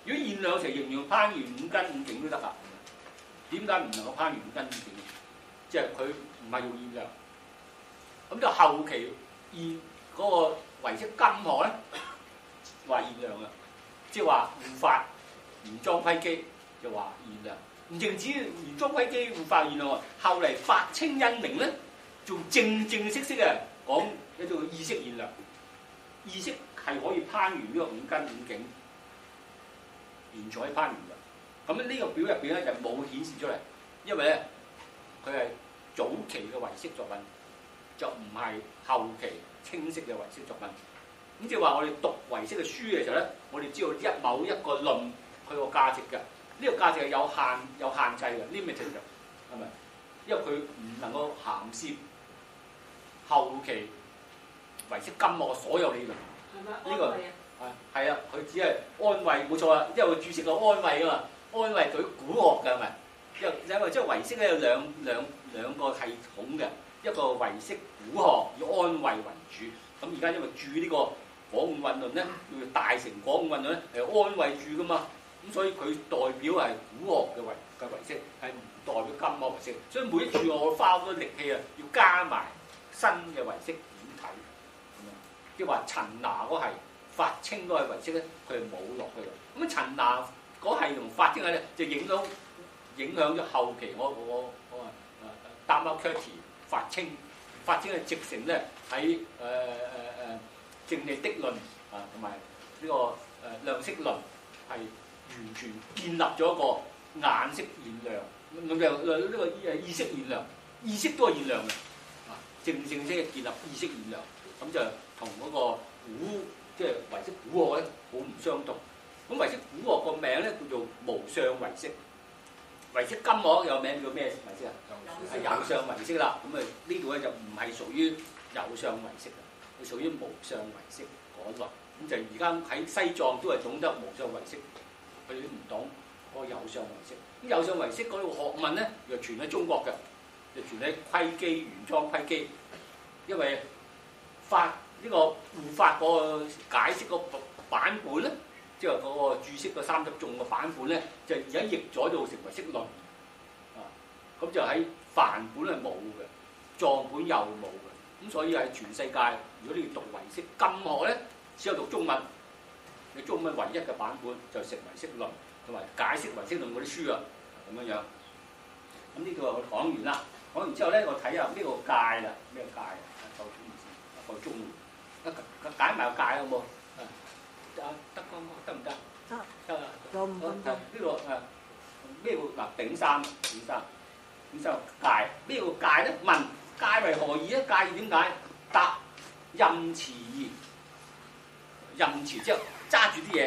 如果現量嘅時候，仍然攀完五根五境都得啊？點解唔能夠攀完五根五境？即係佢唔係用現量，咁就後期現嗰個唯識金學咧話現量啊，即係話護法原裝規機就話現量，唔淨止原裝規機護法現量喎，後嚟法清因明咧，仲正式嘅講一種意識現量，意識係可以攀完呢個五根五境，現在攀完嘅。咁呢個表入邊咧就冇顯示出嚟，因為咧佢係早期嘅唯識作品，就唔係後期清晰嘅唯識作品。咁即係話我哋讀唯識嘅書嘅時候咧，我哋知道某一個論佢個價值嘅，呢個價值係有限制嘅 limited 嘅，係咪？因為佢唔能夠涵攝後期唯識金學所有理論。呢個係啊，佢只係安慰，冇錯啊，因為佢注釋個安慰啊嘛。安慰佢古學嘅係咪？因為即係唯識咧有兩個系統嘅，一個唯識古學以安慰為主，咁而家因為注呢個廣悟運論咧，叫大乘廣悟運論咧係安慰注噶嘛，咁所以佢代表係古學嘅唯識，係唔代表金學唯識，所以每一注我花好多力氣啊，要加埋新嘅唯識點睇，即係話陳拿嗰係法清嗰係唯識咧，佢係冇落去嘅，咁陳拿嗰係同法清咧就影響咗後期我丹麥 Curti 法清嘅直成咧喺正理的論啊同埋呢個量色論係完全建立咗一個眼識現量，呢個意識現量，意識都係現量嘅啊，正式嘅建立意識現量，咁就同嗰個古即係唯識古學咧好唔相同。咁唯識古學個名咧叫做無相唯識，唯識金學有名叫咩唯識啊？係有相唯識啦。咁啊呢度咧就唔係屬於有相唯識嘅，佢屬於無相唯識嗰類。咁就而家喺西藏都係懂得無相唯識，佢哋都唔懂嗰個有相唯識。咁有相唯識嗰個學問咧，又傳喺中國嘅，就傳喺規機原裝規機，因為法呢個護法嗰個解釋個版本咧。即係嗰個注釋個30頌嘅版本咧，就而家譯咗做成唯識論啊！咁就喺梵本係冇嘅，藏本又冇嘅，咁所以喺全世界，如果你要讀唯識金學咧，只有讀中文。你中文唯一嘅版本就成唯識論同埋解釋唯識論嗰啲書啊，咁樣樣。咁呢個我講完啦，講完之後咧，我睇下呢個戒啦，咩戒啊？夠中意，解埋個戒好冇？得唔得？得啊！有唔得？呢個咩叫丙三戒？咩叫戒咧？問戒為何意咧？戒意點解？答任持意，任持之後揸住啲嘢，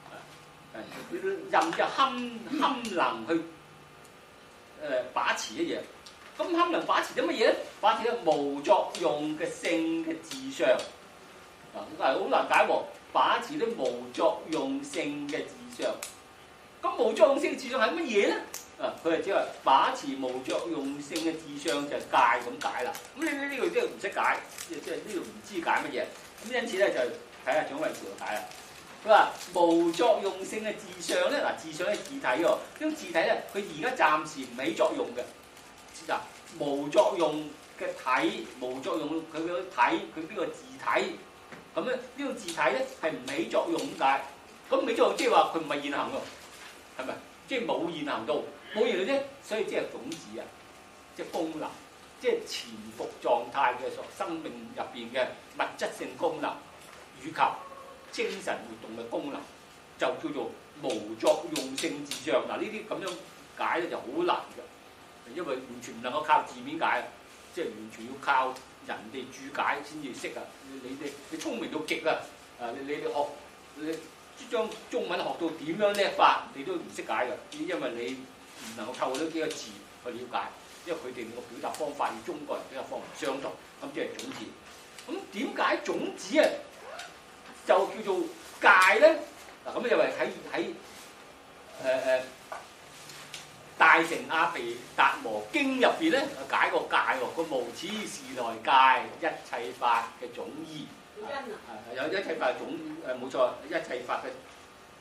任就堪能去把持一嘢。咁堪能把持啲乜嘢咧？把持咗無作用嘅性嘅自相。嗱，咁係好難解喎。把持啲無作用性嘅自相，咁無作用性嘅自相係乜嘢咧？啊，佢係只係把持無作用性嘅自相就係戒咁解啦。咁呢個即係唔識解，即係呢度唔知解乜嘢。咁因此咧就睇下蔣渭潮嘅解啦。佢話無作用性嘅自相咧，嗱自相係自體喎，呢種自體咧佢而家暫時唔起作用嘅。嗱，無作用嘅體，無作用佢嘅體，佢邊個自體？咁咧呢個自體咧係唔起作用咁解，咁唔起作用即係話佢唔係現行喎，係咪？即係冇現行到，冇現行啫，所以即係種子啊，即係功能，即係潛伏狀態嘅生命入邊嘅物質性功能，以及精神活動嘅功能，就叫做無作用性自相。嗱呢啲咁樣解咧就好難嘅，因為完全唔能夠靠字面解，即係完全要靠人哋注解先至識啊！你聰明到極啊！你學你將中文學到點樣叻法，你都唔識解嘅，因為你唔能夠透過呢幾個字去了解，因為佢哋個表達方法與中國人比較方唔相同，咁即係種子。咁點解種子啊就叫做戒咧？嗱咁因為喺大乘阿毗達摩經入邊咧解個戒喎，個無始時來戒一切法嘅總依。有一切法嘅總冇錯，一切法嘅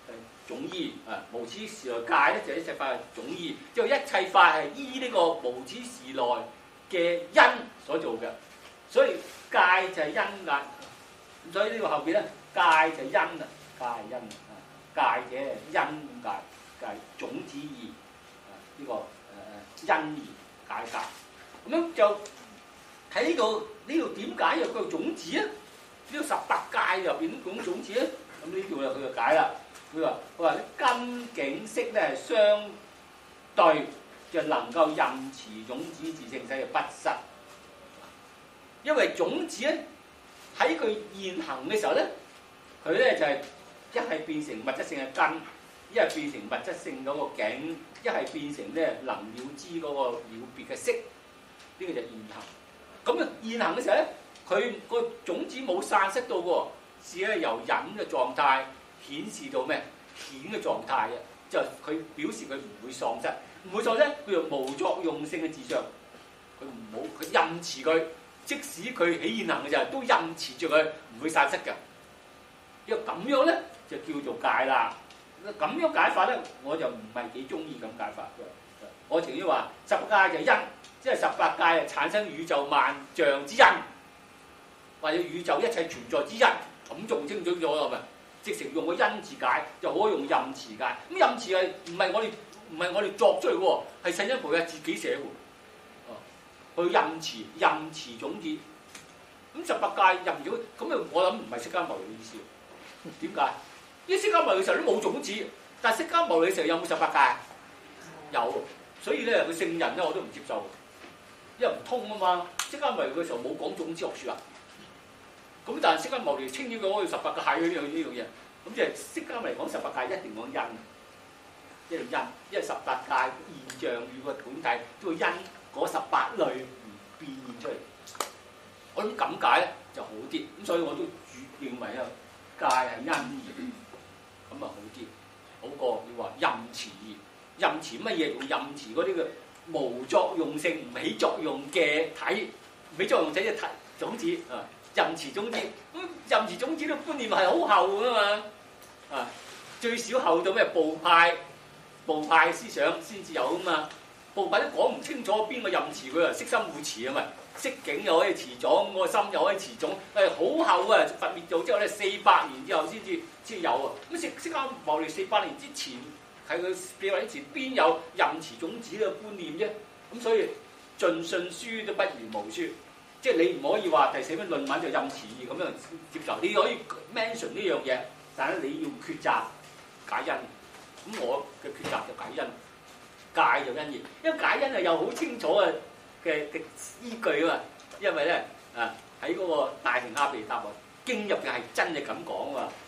總依啊，無始時來戒咧就一切法係總依，即係一切法係依呢個無始時來嘅因所做嘅，所以戒就係因啊，所以呢個後邊咧戒就係因啊，戒係因啊，戒嘅因戒，戒種子義啊呢個因義解戒，咁樣就喺呢度點解有個種子咧？呢個18戒入邊都講種子咧，咁呢度佢就解啦。佢話根境識咧係相對，就能夠任持種子自性體嘅不失。因為種子咧喺佢現行嘅時候咧，佢咧就係一係變成物質性嘅根，一係變成物質性嗰個境，一係變成咧能了知嗰個了別嘅識。呢個就係現行。咁啊現行嘅時候咧，佢個種子冇散失到喎，只係由隱嘅狀態顯示到咩？顯嘅狀態嘅，就佢表示佢唔會喪失，唔會喪失，佢就無作用性嘅自相，佢任持佢，即使佢起現行嘅時候都任持住佢，唔會散失嘅。因為咁樣咧就叫做戒啦。咁樣解法咧，我就唔係幾中意咁解法嘅。我情願話18戒就因，即係18戒產生宇宙萬象之因，或者宇宙一切存在之因，咁仲清楚咗係咪？直情用個因字解，就可以用任持解。咁任持係唔係我哋作出嚟嘅喎？係世親菩薩自己寫嘅喎。佢任持種子。咁18戒任咗，咁啊我諗唔係釋迦牟尼嘅意思。點解？因為釋迦牟尼嘅時候都冇種子，但係釋迦牟尼嘅時候有冇18戒？有。所以咧，佢聖人咧我都唔接受，因為唔通啊嘛。釋迦牟尼嘅時候冇講種子學説啊。咁但係釋迦牟尼稱咗佢可以18戒呢樣嘢，咁即係釋迦牟尼講18戒一定講因，一定因，因為18戒現象與個本體都會因嗰18類而變現出嚟。我諗咁解咧就好啲，咁所以我都認為啊戒係因義，咁啊好啲，好過你話任持義，任持乜嘢？用任持嗰啲嘅無作用性唔起作用嘅體，唔起作用體嘅體種子啊。任持種子，咁任持種子嘅觀念係好厚噶嘛，啊最少厚到咩部派思想先至有噶嘛，部派都講唔清楚邊個任持佢啊，悉心會持啊嘛，色境又可以持種，個心又可以持種，好厚啊！佛滅度之後咧400年之後先有啊，咁釋迦牟尼400年之前喺佢400年前邊有任持種子嘅觀念啫？咁所以盡信書都不如無書。即係你唔可以話第4篇論文就任持義咁樣接受，你可以 mention 呢樣嘢，但係你要抉擇解因。咁我嘅抉擇就解因，戒就因義，因為解因係有好清楚嘅依據啊嘛。因為咧喺嗰個大乘阿毗達磨經入邊係真係咁講啊嘛。